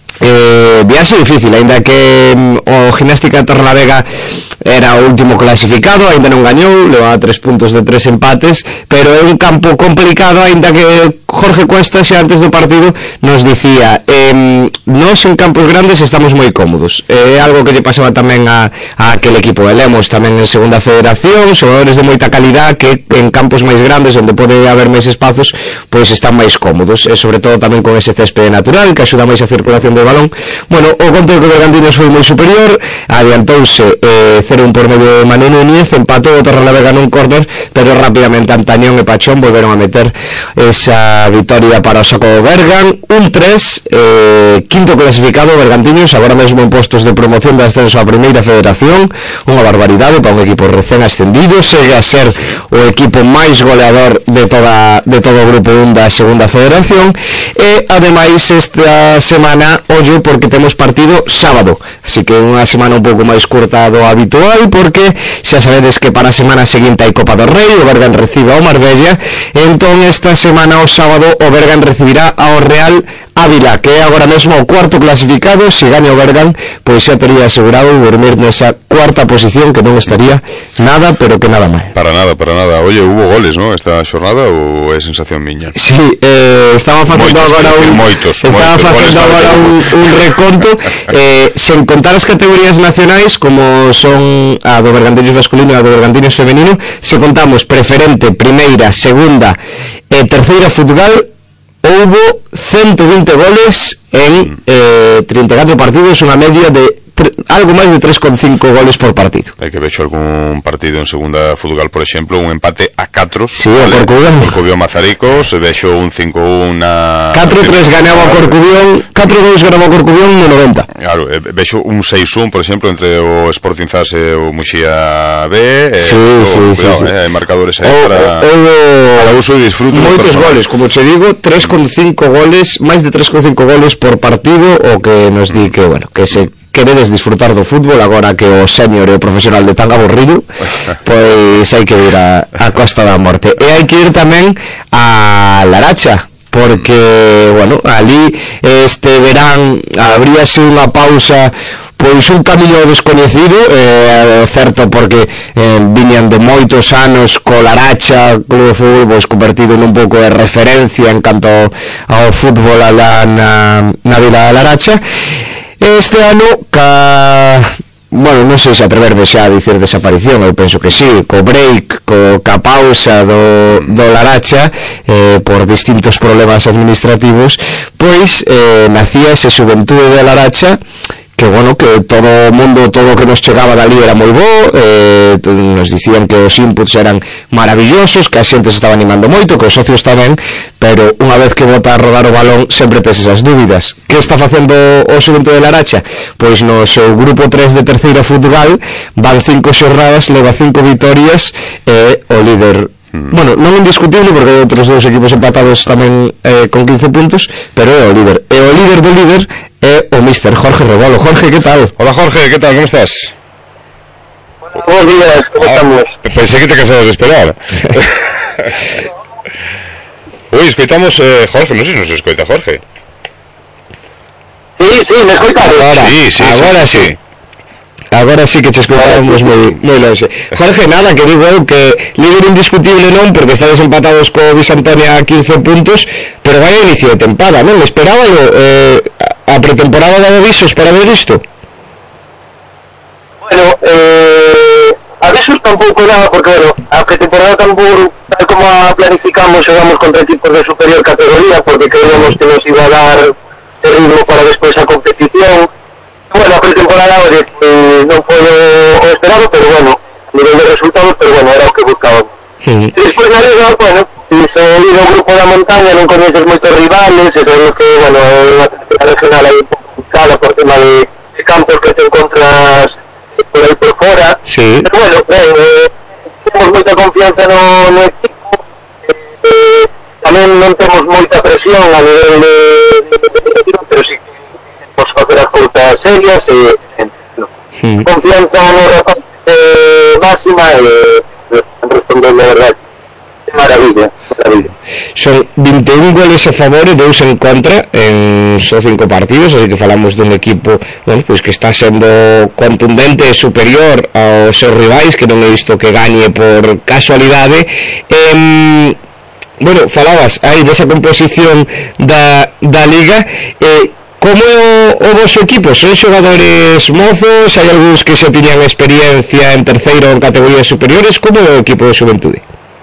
Eh, viaxe difícil, aínda que mm, o Gimnástica de Torrelavega era o último clasificado, aínda non gañou, leva tres puntos de tres empates, pero é un campo complicado, aínda que Jorge Cuesta xa antes do partido nos dicía, eh, nós en campos grandes estamos moi cómodos, é eh, algo que lle pasaba tamén a, a aquel equipo de Lemos, tamén en segunda federación, xogadores de moita calidad que en campos máis grandes onde pode haber máis espazos, pois están máis cómodos, e sobre todo tamén con ese céspede natural que axuda máis a circulación do balón. Bueno, o conto que o Bergantiños foi moi superior, adiantouse eh, cero un por medio de Manu Núñez, empatou o Torrelavega nun córner, pero rapidamente Antañón e Pachón volveron a meter esa victoria para o saco do Bergan, un tres, eh, quinto clasificado Bergantiños, agora mesmo en postos de promoción de ascenso á primeira federación, unha barbaridade para un equipo recén ascendido, segue a ser o equipo máis goleador de toda de todo o grupo un da segunda federación, e ademais esta semana ollo porque temos partido sábado, así que unha semana un pouco máis curta do habitual, porque xa sabedes que para a semana seguinte hai Copa do Rei, o Bergan recibe ao Marbella, entón esta semana o sábado o Bergan recibirá ao Real Ávila, que é agora mesmo o cuarto clasificado. Se gaña o Bergan, pois xa tería asegurado dormir nesa cuarta posición, que non estaría nada, pero que nada mal. Para nada, para nada. Oye, hubo goles, ¿no? Esta xornada, ou é sensación miña? Sí, eh, estaba facendo agora un moitos, estaba moitos, facendo agora un, un reconto eh, sen contar as categorías nacionais como son a do Bergantiños masculino e a do Bergantiños femenino. Se contamos preferente, primeira, segunda e terceira futbol, houbo ciento veinte goles en eh, trinta e catro partidos, unha media de tre, algo máis de tres coma cinco goles por partido. Hai que vexo algún partido en segunda futbol, por exemplo, un empate a catro. Sí, o Corcubión. Corcubión Mazaricos, vexo un cinco un na... catro tres ganaba o Corcubión, catro dos ganaba o Corcubión no noventa. Claro, vexo un seis un, por exemplo, entre o Sporting Zas e o Muxía B. Sí, eh, sí, o, sí, cuidado, sí. Eh, hai marcadores aí o, para, o, o, para uso e disfruto. Moitos goles, como che digo, tres coma cinco goles, máis de tres coma cinco goles por partido, o que nos di que, bueno, que se queredes disfrutar do fútbol agora que o senior e o profesional de tan aburrido, pois hai que ir a, a Costa da Morte, e hai que ir tamén a Laracha, porque, bueno, ali este verán abríase unha pausa, pois un camiño descoñecido, eh, certo, porque eh, viñan de moitos anos co Laracha, club de fútbol, pois convertido nun pouco de referencia en canto ao fútbol alá na, na Vila da Laracha. Este ano, ca... bueno, non sei se atreverme xa a dicir desaparición, eu penso que sí, co break, co ca pausa do, do Laracha, eh, por distintos problemas administrativos, pois eh, nacía ese Xuventude de Laracha, que, bueno, que todo o mundo, todo o que nos chegaba dali era moi bo, eh, nos dicían que os inputs eran maravillosos, que a xente se estaba animando moito, que os socios tamén, pero unha vez que bota a rodar o balón sempre tes esas dúbidas. Que está facendo o Xuventude de Laracha? Pois no seu grupo tres de terceira futbol van cinco xornadas, leva cinco vitorias, e o líder, bueno, non indiscutible porque hai outros dous equipos empatados tamén eh, con quince puntos, pero é o líder, e o líder do líder é o míster Jorge Rebolo. Jorge, que tal? Hola Jorge, que tal, como estás? Buenos días, ¿cómo ah, estamos? Pensé que te cansabas de esperar. Ui, escoitamos eh, Jorge, non sei se nos escoita Jorge. Sí, sí, me escoitamos. Agora, sí, sí, agora sí. sí. Agora sí que te escoitamos moi moi longe. Jorge, nada, que digo eu que líder indiscutible non, porque estades empatados co Visantonia a quince puntos, pero vai a inicio de tempada, non? Esperábalo eh, a pretemporada de avisos para ver isto? Bueno, eh, avisos tampouco nada, porque, bueno, a pretemporada tampouco, tal como a planificamos, xogamos contra equipos de superior categoría, porque creíamos que nos iba a dar el ritmo para despois a competición. Bueno, a pretemporada, oye, eh, non foi o esperado, pero bueno, a nivel de resultados, pero bueno, era o que buscábamos. Sí. E despois na liga, bueno, iso ir ao grupo da montaña, non coñeces moitos rivales, e sabemos que, bueno, é unha tercera regional aí un pouco complicada por tema de, de campos que te encontras por aí por fora. Sí. Pero bueno, eh, temos moita confianza no, no equipo, eh, tamén non temos moita presión a nivel de, de, de, de, de pero sí que temos facer as cousas serias e eh, no. Sí. Confianza no rapaz eh, máxima e eh, responder de verdade. Maravilla, maravilla. Son vinte e un goles a favor e dous en contra en só cinco partidos, así que falamos dun equipo, bueno, pois que está sendo contundente e superior aos seus rivais, que non he visto que gañe por casualidade. Eh, bueno, falabas aí desa composición da, da liga, eh, como é o, o vosso equipo? Son xogadores mozos? Hai algúns que xa tiñan experiencia en terceiro ou en categorías superiores? Como é o equipo de Xuventude?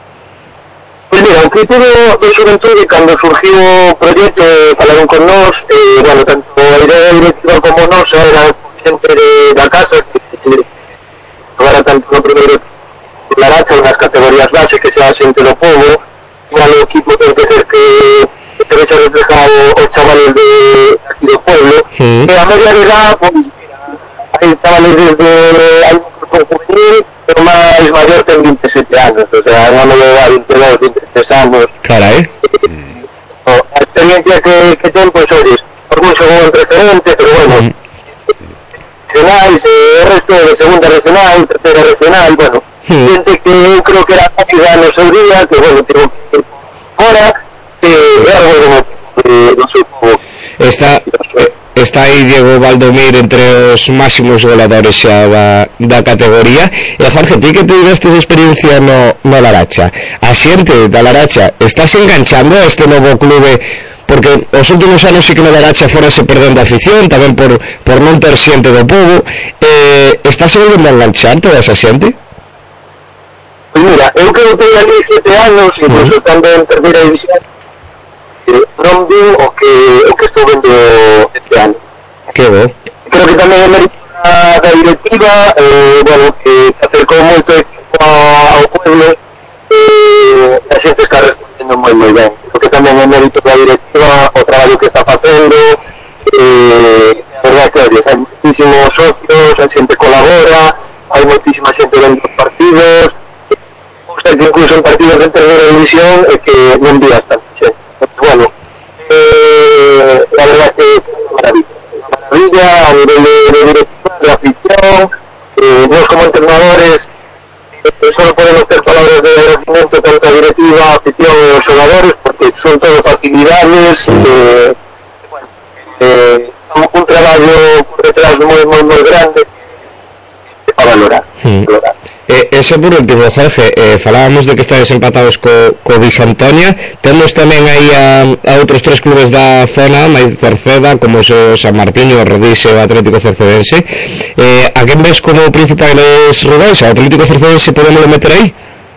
Pois mira, o equipo de, de Xuventude, cando surgiu o proxecto, falaron con nós, eh, bueno, tanto a idea directiva como nós era xente de, da casa, que se jugara tanto no primeiro la racha, nas categorías base, que sea xente do povo, igual o equipo ten que ser que, que se vexa reflejado os chavales de aquí do pueblo, sí. E a media de edad, pues, hai chavales desde hai un juvenil, pero máis maior ten vinte e sete anos, o sea, non me dá vinte e dous, vinte e tres anos. Carai. Mm. A experiencia que, que ten, pois, pues, oye, algún xogou en preferente, pero bueno, mm. regionais, eh, o resto de segunda regional, terceira regional, bueno, mm. gente que eu creo que era rápida no seu día, que, bueno, tengo que ir fora, que é algo de no seu povo. Está... Está aí Diego Valdomir entre os máximos goleadores xa da, da categoría. E Jorge, ti que tivestes experiencia no, no Laracha, a xente da Laracha estás enganchando a este novo clube? Porque os últimos anos sí que no Laracha fora se perdendo a afición, tamén por, por non ter xente do povo. eh, Estás volvendo a enganchar toda esa xente? Pois mira, eu que tenho ali sete anos, incluso uh-huh. tamén en terceira división, non vi o que, o que estou vendo este ano. Que bo. Creo que tamén é mérito da directiva, eh, bueno, que se acercou moito ao pueblo, eh, a xente está respondendo moi moi ben. Creo que tamén é mérito da directiva o traballo que está facendo, eh, a verdade que, oye, hai moitísimos socios, a xente colabora, hai moitísima xente dentro dos partidos, o sea, que incluso en partidos de terceira división é que non vías tanta xente. Bueno, eh, la verdad que es una maravilla, una maravilla a nivel de, de dirección, de afición, eh, nos como entrenadores eh, solo podemos ter palabras de agradecimiento tanto a directiva, a afición y a los jugadores, porque son todo facilidades, eh, bueno, eh, un traballo por detrás moi, moi, moi grande para valorar, sí. valorar. Eh, ese por último, Jorge, eh, falábamos de que estáis empatados co, co Visantonia. Temos tamén aí a, a outros tres clubes da zona máis Cerceda, como o San Martiño, o Rodixe e o Atlético Cercedense. eh, A quen ves como principales rivais? O Atlético Cercedense podemos meter aí?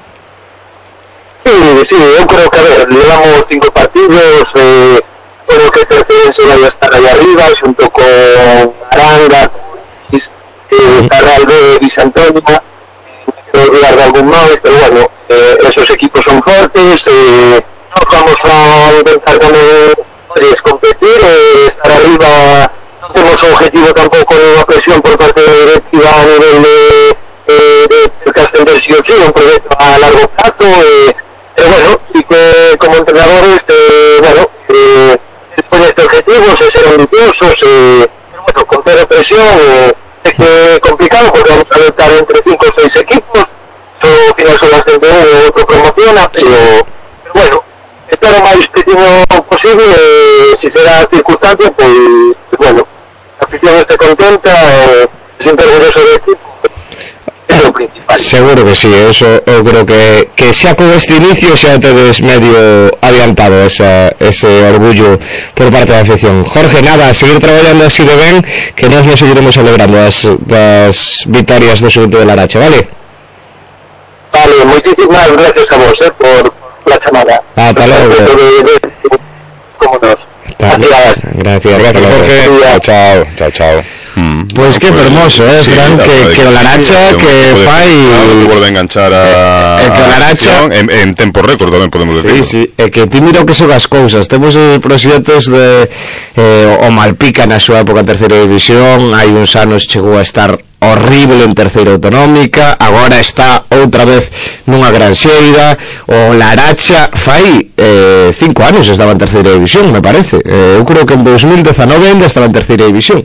Sí, sí, eu creo que, a ver, levamos cinco partidos, eh, creo que Cercedense vai a estar aí arriba, xunto con Aranga, eh, Carral de Visantonia, olvidar de algún máis, pero bueno, eh, esos equipos son fortes, eh, nos vamos a intentar tamén, oye, competir, eh, estar arriba, non temos o objetivo tampouco de unha presión por parte da directiva a nivel de, eh, de, de que ascender si o si, un proyecto a largo plazo, eh, pero bueno, sí que como entrenadores, eh, bueno, eh, despois deste objetivo, se ser ambiciosos, eh, pero bueno, con cero presión, eh, é que é complicado porque vamos a lutar entre cinco ou seis equipos, ao final son las gente uno, outro promociona, pero, pero bueno, este o máis pequeno posible, e se será a circunstancia, pois, bueno, a afición está contenta, e se siente orgulloso do equipo, é o principal. Seguro que sí, eso eu creo que que xa con este inicio xa tedes medio adiantado esa, ese orgullo por parte da afición. Jorge, nada, seguir traballando así de ben, que nós nos seguiremos celebrando das, das vitorias do segundo de Laracha, vale? Vale, moitísimas gracias a vos, eh, por la chamada. Hasta luego. Como nos. Gracias, gracias, gracias Jorge. Chao, chao, chao. Mm, pues que fermoso, eh, sí, Fran, que, que o Laracha sí, que fai que volve a enganchar a, eh, que o Laracha en, en tempo récord tamén podemos decir. Sí, sí, é que ti mira o que son as cousas. Temos os proxectos de eh, o Malpica na súa época en terceira división, hai uns anos chegou a estar horrible en terceira autonómica, agora está outra vez nunha granxeira. O Laracha fai eh, cinco anos estaba en terceira división, me parece. eh, eu creo que en dos mil dezanove ainda estaba en terceira división.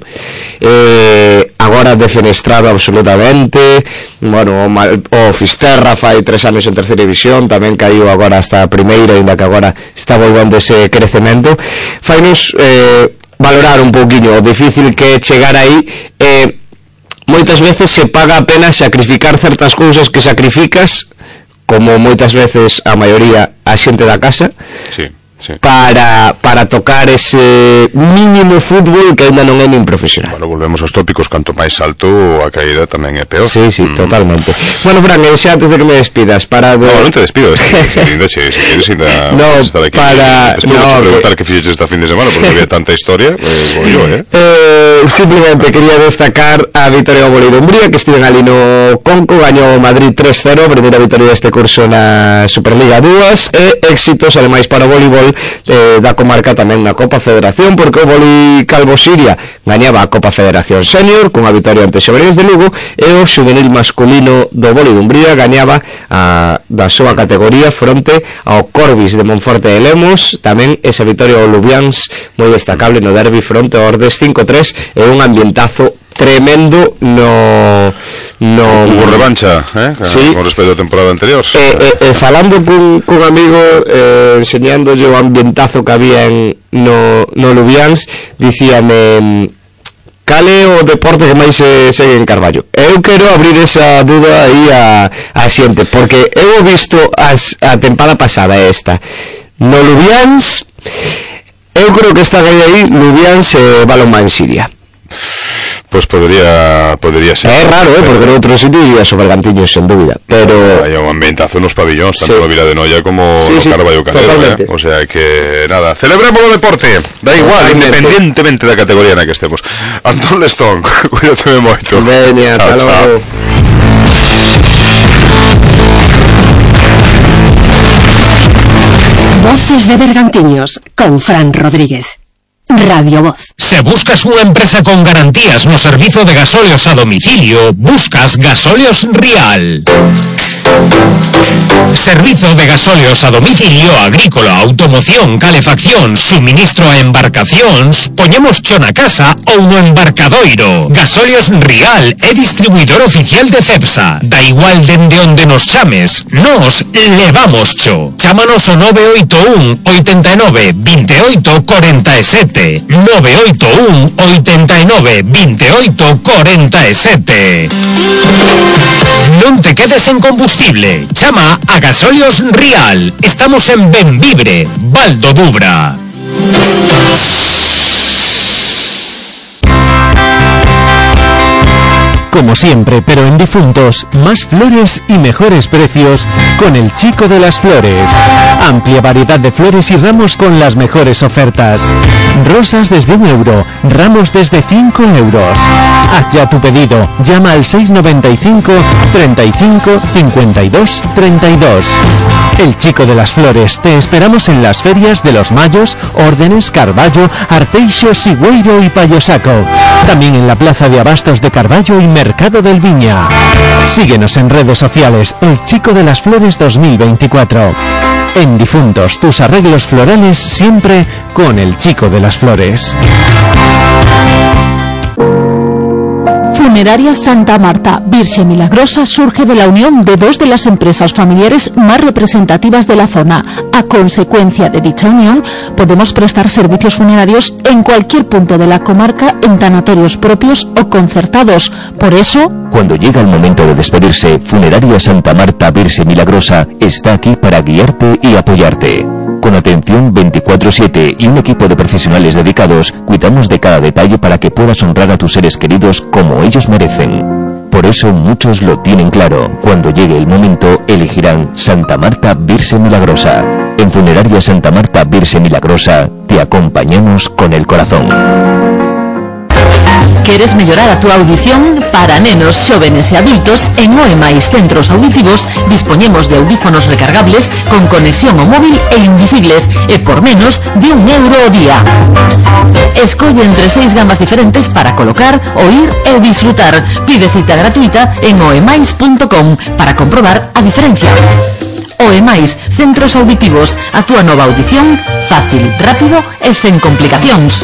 eh, agora defenestrado absolutamente. Bueno, o, Mal, o Fisterra fai tres anos en terceira división, tamén caiu agora hasta a primeira, ainda que agora está volvendo ese crecemento. Fainos eh, valorar un pouquiño o difícil que é chegar aí. eh, moitas veces se paga a pena sacrificar certas cousas que sacrificas, como moitas veces a maioría a xente da casa, sí, sí. para para tocar ese mínimo fútbol que ainda non é nin profesional. Bueno, volvemos aos tópicos, canto máis alto a caída tamén é peor. Sí, sí, mm. totalmente. Bueno, Fran, e xa antes de que me despidas, para... No, non te despido, si queres ainda no, estar aquí. Para... Despois no, de preguntar que fixeches esta fin de semana, porque había tanta historia, pues, voy yo, eh? eh simplemente quería destacar a Vitoria do Boleiro Umbría, que estiven ali no Conco, gañou Madrid tres cero, primeira vitoria deste curso na Superliga dúas, e éxitos ademais para o voleibol eh, da comarca tamén na Copa Federación, porque o Boli Calvo Siria gañaba a Copa Federación Senior cunha vitoria ante Xovereis de Lugo, e o xuvenil masculino do Boli de Umbría gañaba a, da súa categoría fronte ao Corbis de Monforte de Lemos, tamén esa vitoria ao Lubiáns moi destacable no derbi fronte ao Ordes cinco tres, e un ambientazo tremendo no no hubo revancha, eh, sí, con respecto á temporada anterior. Eh, eh, eh, falando cun, cun amigo, eh, enseñándolle o ambientazo que había en no, no Lubiáns, dicíame: cale o deporte que máis se segue en Carballo? Eu quero abrir esa duda aí a, a xente, porque eu he visto as, a tempada pasada esta no Lubiáns. Eu creo que está aí Lubiáns e Balonmán Siria. Pues podría podría ser. É raro, eh, porque en outro sitio iría sobre Bergantiños, sen dúbida, pero hai un ambientazo nos pabillóns, tanto sí. no Vila de Noia como sí, no sí, Carballo Calero, eh? O sea que nada, celebremos o deporte, da igual, totalmente, independientemente da categoría na que estemos. Antón Lestón, cuídate moito. Veña, chao, hasta chao. luego. Voces de Bergantiños con Fran Rodríguez. Radio Voz. Se buscas unha empresa con garantías no servizo de gasóleos a domicilio, buscas Gasóleos Rial. Servizo de gasóleos a domicilio agrícola, automoción, calefacción, suministro a embarcacións, poñemos cho na casa ou no embarcadoiro. Gasóleos Rial é distribuidor oficial de Cepsa. Da igual dende onde nos chames, nos levamos cho. Chámanos ao nove oito un, oitenta e nove, vinte e oito, cuarenta e sete. nove oito un, oitenta e nove, vinte e oito, cuarenta e sete. Non te quedes en combustible. Chama a Gasóleos Rial. Estamos en Benvibre, Val do Dubra. Como siempre, pero en difuntos, más flores y mejores precios con el Chico de las Flores. Amplia variedad de flores y ramos con las mejores ofertas. Rosas desde un euro, ramos desde cinco euros. Haz ya tu pedido, llama al seis noventa y cinco, treinta y cinco, cincuenta y dos, treinta y dos. El Chico de las Flores, te esperamos en las ferias de Los Mayos, Órdenes, Carballo, Arteixo, Sigüeiro y Payosaco. También en la Plaza de Abastos de Carballo y Mercado del Viña. Síguenos en redes sociales, El Chico de las Flores dos mil veinticuatro. En difuntos, tus arreglos florales siempre con El Chico de las Flores. Funeraria Santa Marta, Virgen Milagrosa, surge de la unión de dos de las empresas familiares más representativas de la zona. A consecuencia de dicha unión, podemos prestar servicios funerarios en cualquier punto de la comarca en tanatorios propios o concertados. Por eso, cuando llega el momento de despedirse, Funeraria Santa Marta, Virgen Milagrosa está aquí para guiarte y apoyarte. Con atención veinticuatro siete y un equipo de profesionales dedicados, cuidamos de cada detalle para que puedas honrar a tus seres queridos como ellos merecen. Por eso muchos lo tienen claro. Cuando llegue el momento, elegirán Santa Marta Virgen Milagrosa. En Funeraria Santa Marta Virgen Milagrosa, te acompañamos con el corazón. ¿Queres mejorar a tu audición? Para nenos, jóvenes y adultos, en OEMAIS Centros Auditivos disponemos de audífonos recargables con conexión o móvil e invisibles e por menos de un euro o día. Escolle entre seis gamas diferentes para colocar, oír e disfrutar. Pide cita gratuita en oemais punto com para comprobar a diferencia. OEMAIS Centros Auditivos, a túa nova audición fácil, rápido e sen complicacións.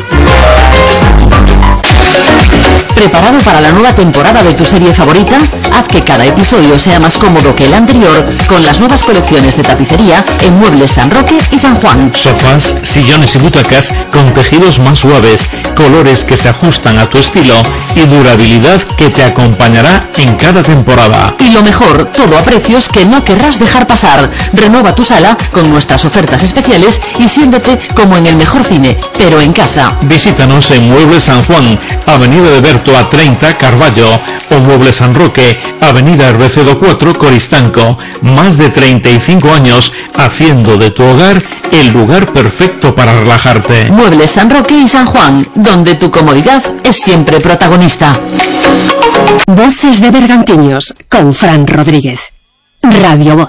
¿Preparado para la nueva temporada de tu serie favorita? Haz que cada episodio sea más cómodo que el anterior con las nuevas colecciones de tapicería en Muebles San Roque y San Juan. Sofás, sillones y butacas con tejidos más suaves, colores que se ajustan a tu estilo y durabilidad que te acompañará en cada temporada. Y lo mejor, todo a precios que no querrás dejar pasar. Renueva tu sala con nuestras ofertas especiales y siéntete como en el mejor cine, pero en casa. Visítanos en Muebles San Juan, Avenida de Berto a treinta, Carballo, o Muebles San Roque, Avenida Recedo cuatro, Coristanco. Más de treinta y cinco años haciendo de tu hogar el lugar perfecto para relajarte. Muebles San Roque y San Juan, donde tu comodidad es siempre protagonista. Voces de Bergantiños, con Fran Rodríguez. Radio Voz.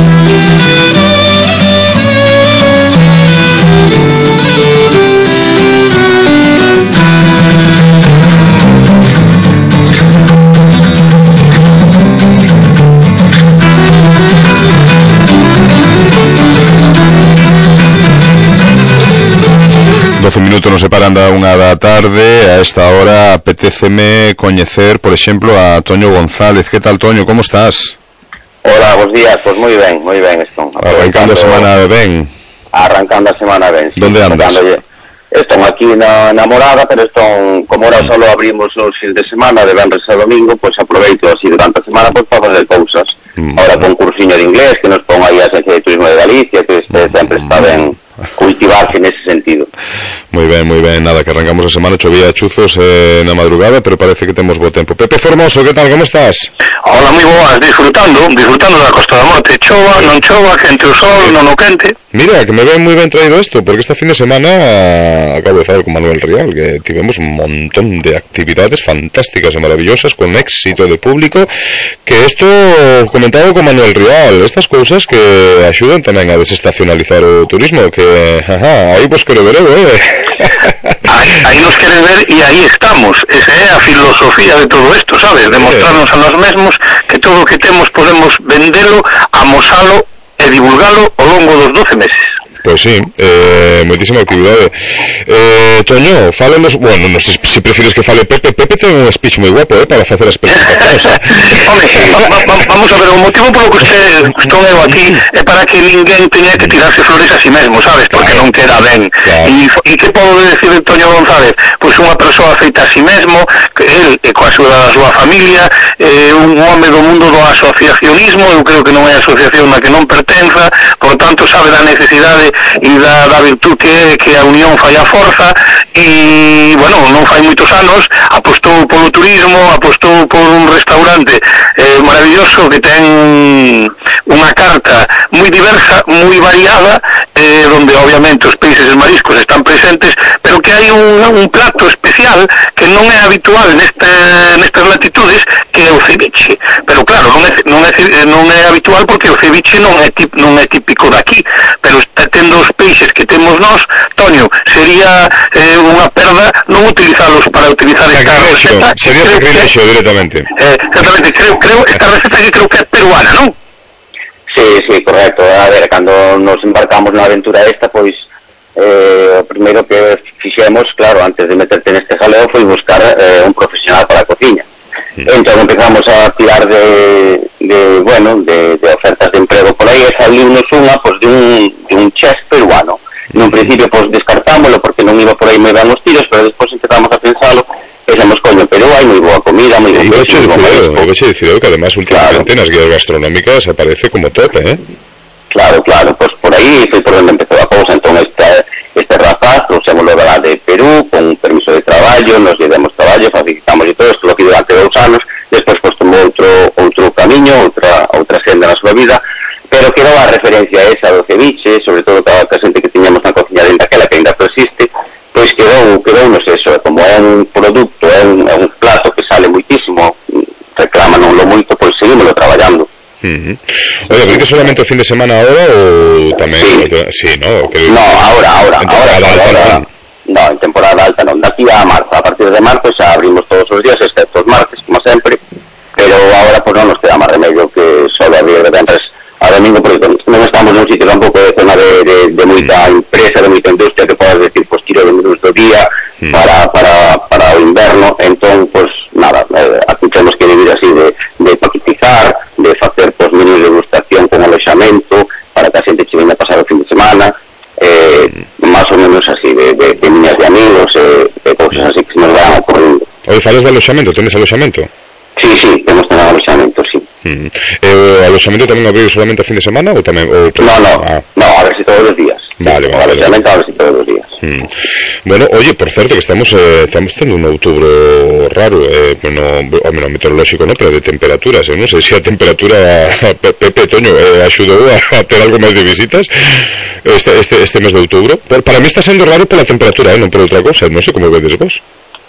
doce minutos nos separan da unha da tarde. A esta hora apetéceme coñecer, por exemplo, a Toño González. Que tal, Toño? Como estás? Hola, bons días. Pois pues moi ben, moi ben estou. Arrancando a semana ben. Arrancando a semana ben. Sí. Donde andas? Estou aquí na, na Morada, pero estou, como ahora solo abrimos os fins de semana, de venres a domingo, pois pues aproveito así durante a semana pois, para fazer cousas. Mm. Ahora con cursiño de inglés, que nos pon aí a Agencia de Turismo de Galicia, que este, sempre está ben cultivarse nese sentido. Moi ben, moi ben, nada, que arrancamos a semana, chovía chuzos eh, na madrugada, pero parece que temos bo tempo. Pepe Formoso, que tal, como estás? Hola, moi boas, disfrutando, disfrutando da Costa da Morte, chova, non chova, quente o sol, non o quente. Mira, que me ven moi ben traído isto, porque este fin de semana acabo de falar con Manuel Rial, que tivemos un montón de actividades fantásticas e maravillosas, con éxito de público, que isto comentado con Manuel Rial, estas cousas que axudan tamén a desestacionalizar o turismo, que, ajá, aí vos quero ver eu, eh? Aí, aí nos queres ver e aí estamos. Esa é a filosofía de todo isto, sabes? Demostrarnos a nós mesmos que todo o que temos podemos vendelo, amosalo e divulgalo ao longo dos doce meses. Pois sí, eh, moitísima actividade. Eh, Toño, fálenos, bueno, non sei se prefires que fale Pepe. Pepe ten un speech moi guapo, eh, para facer as presentacións. Home, va, va, vamos a ver, o motivo polo que usted estou eu aquí é para que ninguén teña que tirarse flores a si mesmo, sabes? Porque claro, non queda ben. Claro. E, e que podo decir de Toño González? Pois unha persoa feita a si mesmo, que el, e coa axuda da súa familia, eh, un home do mundo do asociacionismo, eu creo que non é asociación na que non pertenza, por tanto sabe da necesidade e da, da virtud que que a unión fai a forza e, bueno, non fai moitos anos apostou polo turismo, apostou por un restaurante eh, maravilloso que ten unha carta moi diversa, moi variada, eh, donde obviamente os peixes e mariscos están presentes, pero que hai un, un plato especial que non é habitual neste, nestas latitudes, que é o ceviche, pero claro, non é, non é, non é habitual porque o ceviche non é, tip, non é típico daqui, pero está tendo os peixes que temos nós, Toño, sería eh, unha perda non utilizalos para utilizar esta receta. Sería sacrilexio directamente. Eh, exactamente, creo, creo, esta receta que creo que é peruana, non? Sí, sí, correcto. A ver, cando nos embarcamos na aventura esta, pois, eh, o primeiro que fixemos, claro, antes de meterte neste jaleo, foi buscar eh, un profesional para a cociña. Entón empezamos a tirar de, de bueno, de, de ofertas de emprego por aí, e saliunos unha, pois, de un, de un chef peruano. Nun principio, pois, descartámoslo porque non iba por aí moi ben os tiros, pero despois empezamos a pensalo, pensamos, coño, Perú hai moi boa comida, moi boa peixe, moi boa marisco. E vexe decidido que además últimamente nas guías gastronómicas aparece como tope, eh? Claro, claro, pois por aí foi por onde empezou a cousa. Entón este, este rapaz trouxémoslo de Perú con un permiso de traballo, nos lle demos traballo, facilitamos e todo, estuvo aquí durante dous anos, despois pois tomou outro, outro camiño, outra, outra senda na súa vida, pero quedou a referencia esa do ceviche, sobre todo ca, ca xente que tiñamos na cociña dentro daquela, que ainda persiste, pois quedou, quedou nos eso, como é un produto, é un, é un plato que sale muitísimo, reclámanoslo moito, pois seguímoslo traballando. Uh-huh. Oye, ¿crees que solamente el fin de semana ahora o también? Sí, sí, ¿no? Que... No, ahora, ahora. En temporada ahora, alta, ahora, ¿no? No, en temporada alta non. De aquí a marzo, a partir de marzo xa abrimos todos os días, excepto os martes, como sempre, pero ahora pues non nos queda máis remedio que solo abrir de venres a domingo, porque non estamos nun sitio tampouco de zona de, de, de moita empresa, de moita industria, que podas decir, pues tiro de menús do día mm. para, para, para o inverno. Entón, pues nada, eh, aquí temos que vivir así de, de paquetizar, de facer pues menús de degustación con alojamento para que a xente che venga a pasar o fin de semana, eh, máis ou menos así de, de, de niñas de amigos, eh, de cousas así que se nos van ocurrindo. Oye, falas de alojamento, tenes alojamento? Sí, sí, temos tener alojamento, sí. Mm. Eh, ¿O alojamento tamén abriu solamente a fin de semana ou tamén? Ou no, no, ah. no, a ver si todos os días. Vale, vale. Alojamento a ver si todos os días. Mm. Bueno, oye, por certo, que estamos eh, estamos tendo un outubro raro, eh, bueno, o menos meteorolóxico, no, pero de temperaturas, eh, non sei se a temperatura Pepe Toño eh, axudou a, a ter algo máis de visitas este, este, este mes de outubro. Pero para mí está sendo raro pola temperatura, eh, non por outra cosa, non sei como vedes vos.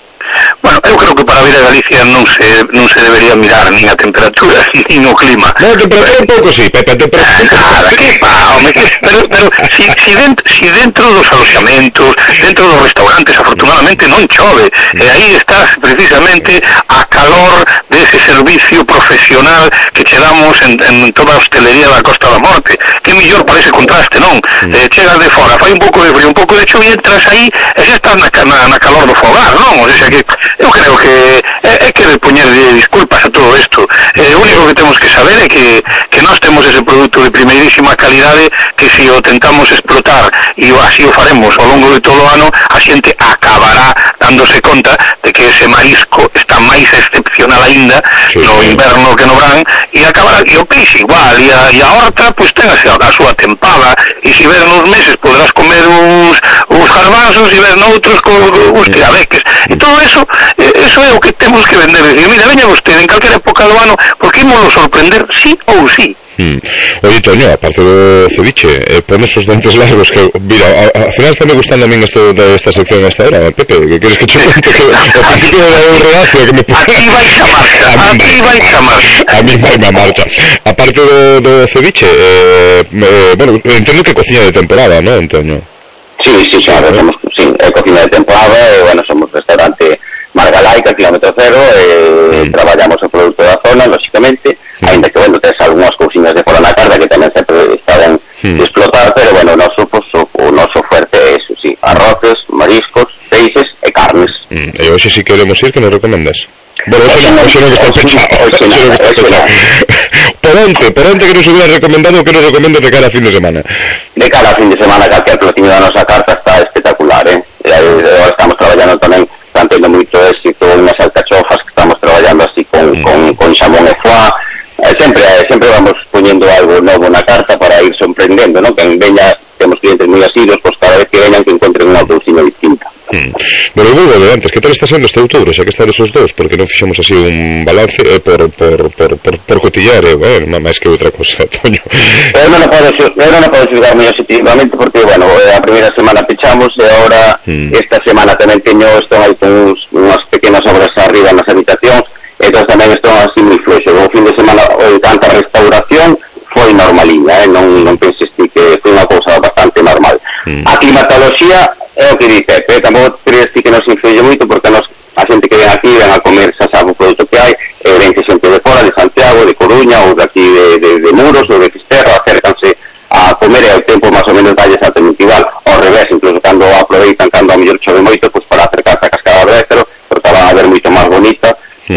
Bueno, eu creo que para vir a Galicia non se non se debería mirar nin a temperatura nin o clima. No, a temperatura un pouco sí, Pepe, a temperatura. Nada, que pa, home, que, pero, pero si, si, dentro, si dentro dos alojamentos, dentro dos restaurantes, afortunadamente non chove, e aí estás precisamente a calor dese servicio profesional que che damos en, en toda a hostelería da Costa da Morte. Que mellor para ese contraste, non? Eh, chegas de fora, fai un pouco de frío, un pouco de chuvia, entras aí e xa estás na, na, na calor do fogar, non? O sea que eu creo que é, é que poñer disculpas a todo isto. Eh, o único que temos que saber é que, que nós temos ese produto de primeirísima calidade que se o tentamos explotar e así o faremos ao longo de todo o ano, a xente acabará dándose conta de que ese marisco está máis excepcional aínda sí, no inverno que no verán, e acabará, e o peixe igual, e a, e a horta pois ten a, a súa tempada, e se ver nos meses podrás comer uns, uns garbanzos e ver noutros con uns tirabeques, e todo eso, eso é o que temos que vender. E mira, veña vostede en calquera época do ano, porque ímolo sorprender sí ou sí. Hmm. Oye, Toño, aparte do ceviche, eh, pones os dentes largos que, mira, ao final está me gustando a min esto de esta sección hasta ahora, Pepe, que queres que te cuente que ao principio era un regacio que me puse... Aquí vais a marcha, aquí vais a marcha. A mí vai a marcha. Aparte do, do ceviche, eh, eh, bueno, entendo que cociña de temporada, ¿no, Toño? Sí, sí, claro, somos, sí, é cocina de temporada, e, bueno, somos restaurante Margalaica, kilómetro cero, e mm. traballamos o produto da zona, lógicamente, mm. ainda que, bueno, tens algunhas cousiñas de fora na carta que tamén sempre estaban mm. de explotar, pero, bueno, o noso, pues, o, o noso fuerte é eso, sí, arroces, mariscos, peixes e carnes. Mm. E hoxe si queremos ir, que nos recomendas? Bueno, hoxe non, hoxe non que está pechado, hoxe non que está pechado. Por onte, por onte que nos hubiera recomendado, que nos recomendo de cara a fin de semana? De cara a fin de semana, calquer platiño da nosa carta está espectacular, eh? E agora estamos traballando tamén, están tendo moito éxito unhas alcachofas que estamos traballando así con, mm. con, con xamón e foie. Eh, sempre, eh, sempre vamos poñendo algo novo na carta para ir sorprendendo, ¿no? Que veña, temos clientes moi asidos, pois cada vez que veñan que encontren unha cousiña distinta. Hmm. Bueno, eu vou de antes, que tal está sendo este outubro, xa que estades os dous, porque non fixemos así un balance eh, por, por, por, por, por cotillar, eh, bueno, máis que outra cosa, Toño. Eu non podo, eu non podo xulgar moi positivamente, porque, bueno, a primeira semana pechamos, e agora, hmm. esta semana tamén teño, estou aí con uns, unhas pequenas obras arriba nas habitacións, entón tamén estou así moi fluxo. O fin de semana, en tanta restauración, foi normalinha, eh? non, non penses ti que foi unha cousa bastante normal. Hmm. A climatoloxía é o que di Pepe, tampouco crees ti que nos influye moito, porque nos, a xente que ven aquí ven a comer, xa sabe o produto que hai, e ven que xente de fora, de Santiago, de Coruña, ou de aquí de, de, de Muros, ou de Fisterra, acércanse a comer, e o tempo máis ou menos dalle exactamente igual, ao revés, incluso cando aproveitan, cando a mellor chove moito, pois para acercarse a Cascada de Ézaro, porque van a ver moito máis bonita, mm. eh,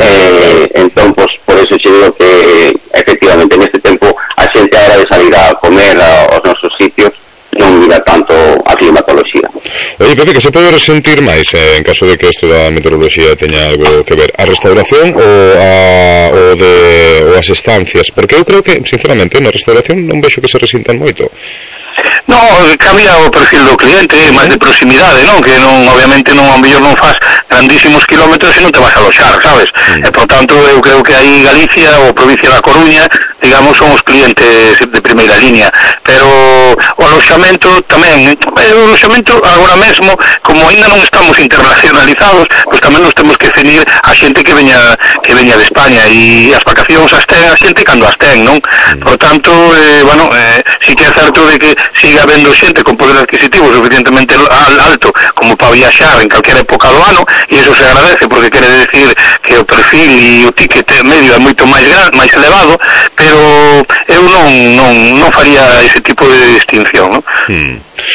eh, entón, pois, por eso che digo que efectivamente neste tempo a xente a hora de salir a comer aos nosos sitios non mira tanto a climatoloxía. Oye, Pepe, que se pode resentir máis eh, en caso de que isto da meteoroloxía teña algo que ver? A restauración ou, a, ou, de, ou as estancias? Porque eu creo que, sinceramente, na restauración non vexo que se resintan moito. No, cambia o perfil do cliente, máis de proximidade, non? Que non, obviamente, non, a mellor non faz grandísimos kilómetros e non te vas a aloxar, sabes? Mm. E, por tanto, eu creo que aí Galicia ou provincia da Coruña, digamos, son os clientes de primeira línea, pero o aloxamento tamén, o aloxamento agora mesmo, como ainda non estamos internacionalizados, pois tamén nos temos que ceñir a xente que veña que veña de España, e as vacacións as ten a xente cando as ten, non? Por tanto, eh, bueno, eh, sí que é certo de que siga habendo xente con poder adquisitivo suficientemente alto como para viaxar en calquera época do ano, e iso se agradece porque quere decir que o perfil e o ticket medio é moito máis gran, máis elevado, pero eu non, non, non faría ese tipo de distinción, non? Hmm.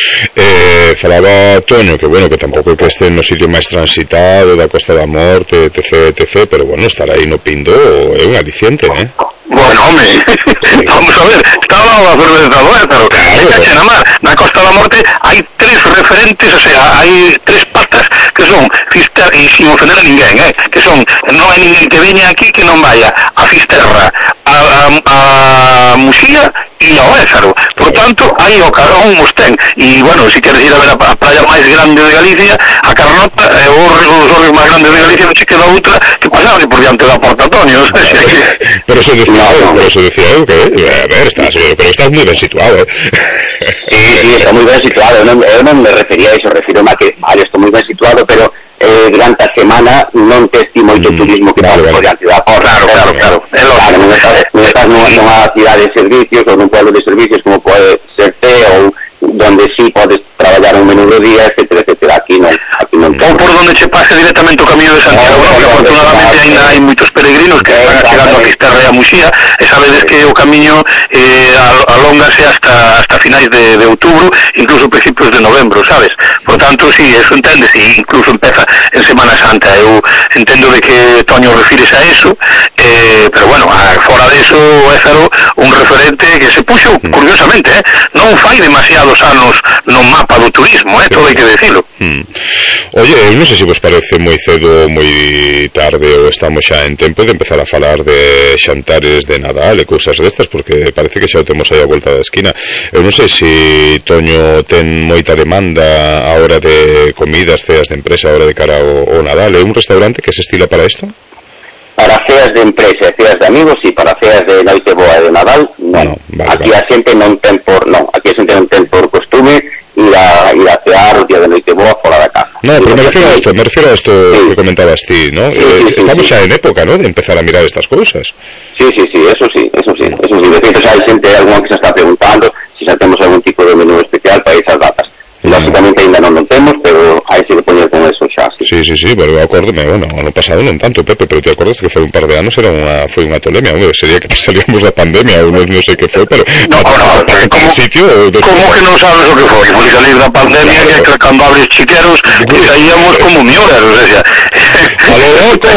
Eh, falaba Toño que, bueno, que tampouco que este no sitio máis transitado da Costa da Morte, etc, etc, pero, bueno, estar aí no Pindo é un aliciente, eh? Bueno, home, vamos a ver, está ao lado da cerveza do Ézaro, claro, cache na mar, na Costa da Morte hai tres referentes, o sea, hai tres patas que son Fisterra, e sin ofender a ninguén, eh, que son, non hai ninguén que veña aquí que non vaya a Fisterra, a, a, a Muxía e ao Ézaro. Por tanto, aí o Carón os ten, e, bueno, se queres ir a ver a, a playa máis grande de Galicia, a Carnota, e o os orrios máis grandes de Galicia non che queda outra que pasarse por diante da Porta Antonio, o sea, que... Pero eso decía no, eu, pero eso decía eu, que, a ver, estás, pero estás moi ben situado, eh? Sí, sí, está moi ben situado, eu non, eu non me refería a iso, refiro a que, vale, estou moi ben situado, pero eh, durante a semana non te esti moito mm, turismo que vale, por diante da Porta. Claro, claro, claro. Claro, non estás, non estás nunha cidade de servicios ou nun pueblo de servicios como pode ser T ou donde sí podes traballar un menudo día, etcétera, etcétera. Aquí non, aquí non. Ou por donde che pase directamente o camiño de Santiago, no, que afortunadamente ainda hai moitos peregrinos que están chegando a Fisterra e a Muxía, e sabedes que o camiño eh, alóngase hasta hasta finais de, de outubro, incluso principios de novembro, sabes? Por tanto, sí, eso entendes, e incluso empeza en Semana Santa. Eu entendo de que Toño refires a eso, eh, pero bueno, a, fora de eso, o Ézaro, un referente que se puxo, curiosamente, eh, non fai demasiados anos no mapa do turismo, eh, todo hai que decirlo. Hmm. Oye, eu non sei se vos parece moi cedo, moi tarde, ou estamos xa en tempo de empezar a falar de xantares de Nadal e cousas destas, porque parece que xa o temos aí a volta da esquina. Eu non sei se Toño ten moita demanda a hora de comidas, ceas de empresa, a hora de cara ao, ao Nadal. É un restaurante que se estila para isto? Para ceas de empresa e ceas de amigos, e para ceas de noite boa e de Nadal, non. No, vale, aquí vale. A xente non ten por, non, aquí a xente non ten por costume ir a, ir a cear o día de noite boa fora da casa. No, pero me refiero a esto, me refiero a esto sí. que comentabas ti, ¿no? Sí, eh, sí, estamos sí, xa sí. en época, ¿no?, de empezar a mirar estas cousas. Sí, sí, sí, eso sí, eso sí, eso sí. De hecho, hay xente, alguna que se está preguntando si xa temos algún tipo de menú especial para esas datas. Lógicamente ainda non non temos, pero aí se le poñer con eso xa. Sí, sí, sí, pero acórdome, bueno, ano pasado non tanto, Pepe, pero te acordas que foi un par de anos, era unha, foi unha tolemia, hombre, sería que salíamos da pandemia, ou non, non sei que foi, pero... No, no, no, como, sitio, dos... como que non sabes o que foi? Foi salir da pandemia, claro. Que cando abres chiqueros, que saíamos como mioras, o sea... ¡A lo loco!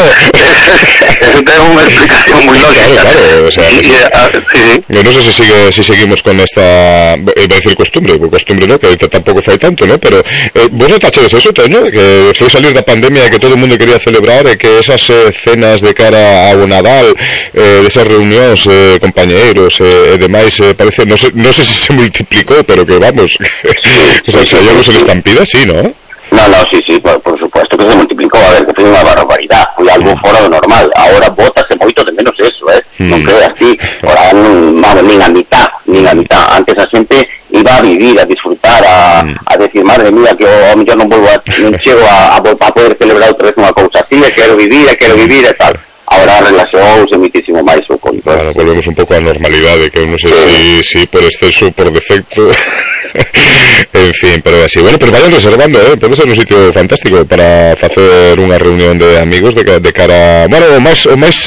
Eso ten unha explicación moi lógica. Claro, claro, o sea... Y, y, uh, sí, sí. Yo no sé si, sigue, si seguimos con esta... Iba a decir costumbre, costumbre no, que ahorita tampoco fai tanto, ¿no? Pero eh, vos notachedes eso, Toño, que foi salir da pandemia e que todo o mundo quería celebrar e que esas eh, cenas de cara ao Nadal, eh, desas reunións, eh, compañeiros e eh, demais, eh, parece, non sei, no sé si se multiplicou, pero que vamos, que se saíamos en estampida, sí, ¿no? No, no, sí, sí, por, por supuesto que se multiplicou, a ver, que foi unha barbaridade, foi algo fora do normal, agora bótase moito de menos eso, eh, mm. non creas así, ahora non, vamos, nin a mitad, nin a mitad, antes a xente iba a vivir, a disfrutar, a, mm. a decir, madre mía, que ao mellor non volvo a, non chego a, a, a poder celebrar outra vez unha cousa así, e quero vivir, e quero vivir, e tal. Ahora relacionouse muitísimo máis o control. Claro, volvemos un pouco á normalidade, que non sei sí. si, si por exceso, por defecto. En fin, pero así, bueno, pero vayan reservando, eh, pode ser un sitio fantástico para facer unha reunión de amigos de, de cara, bueno, o máis, o máis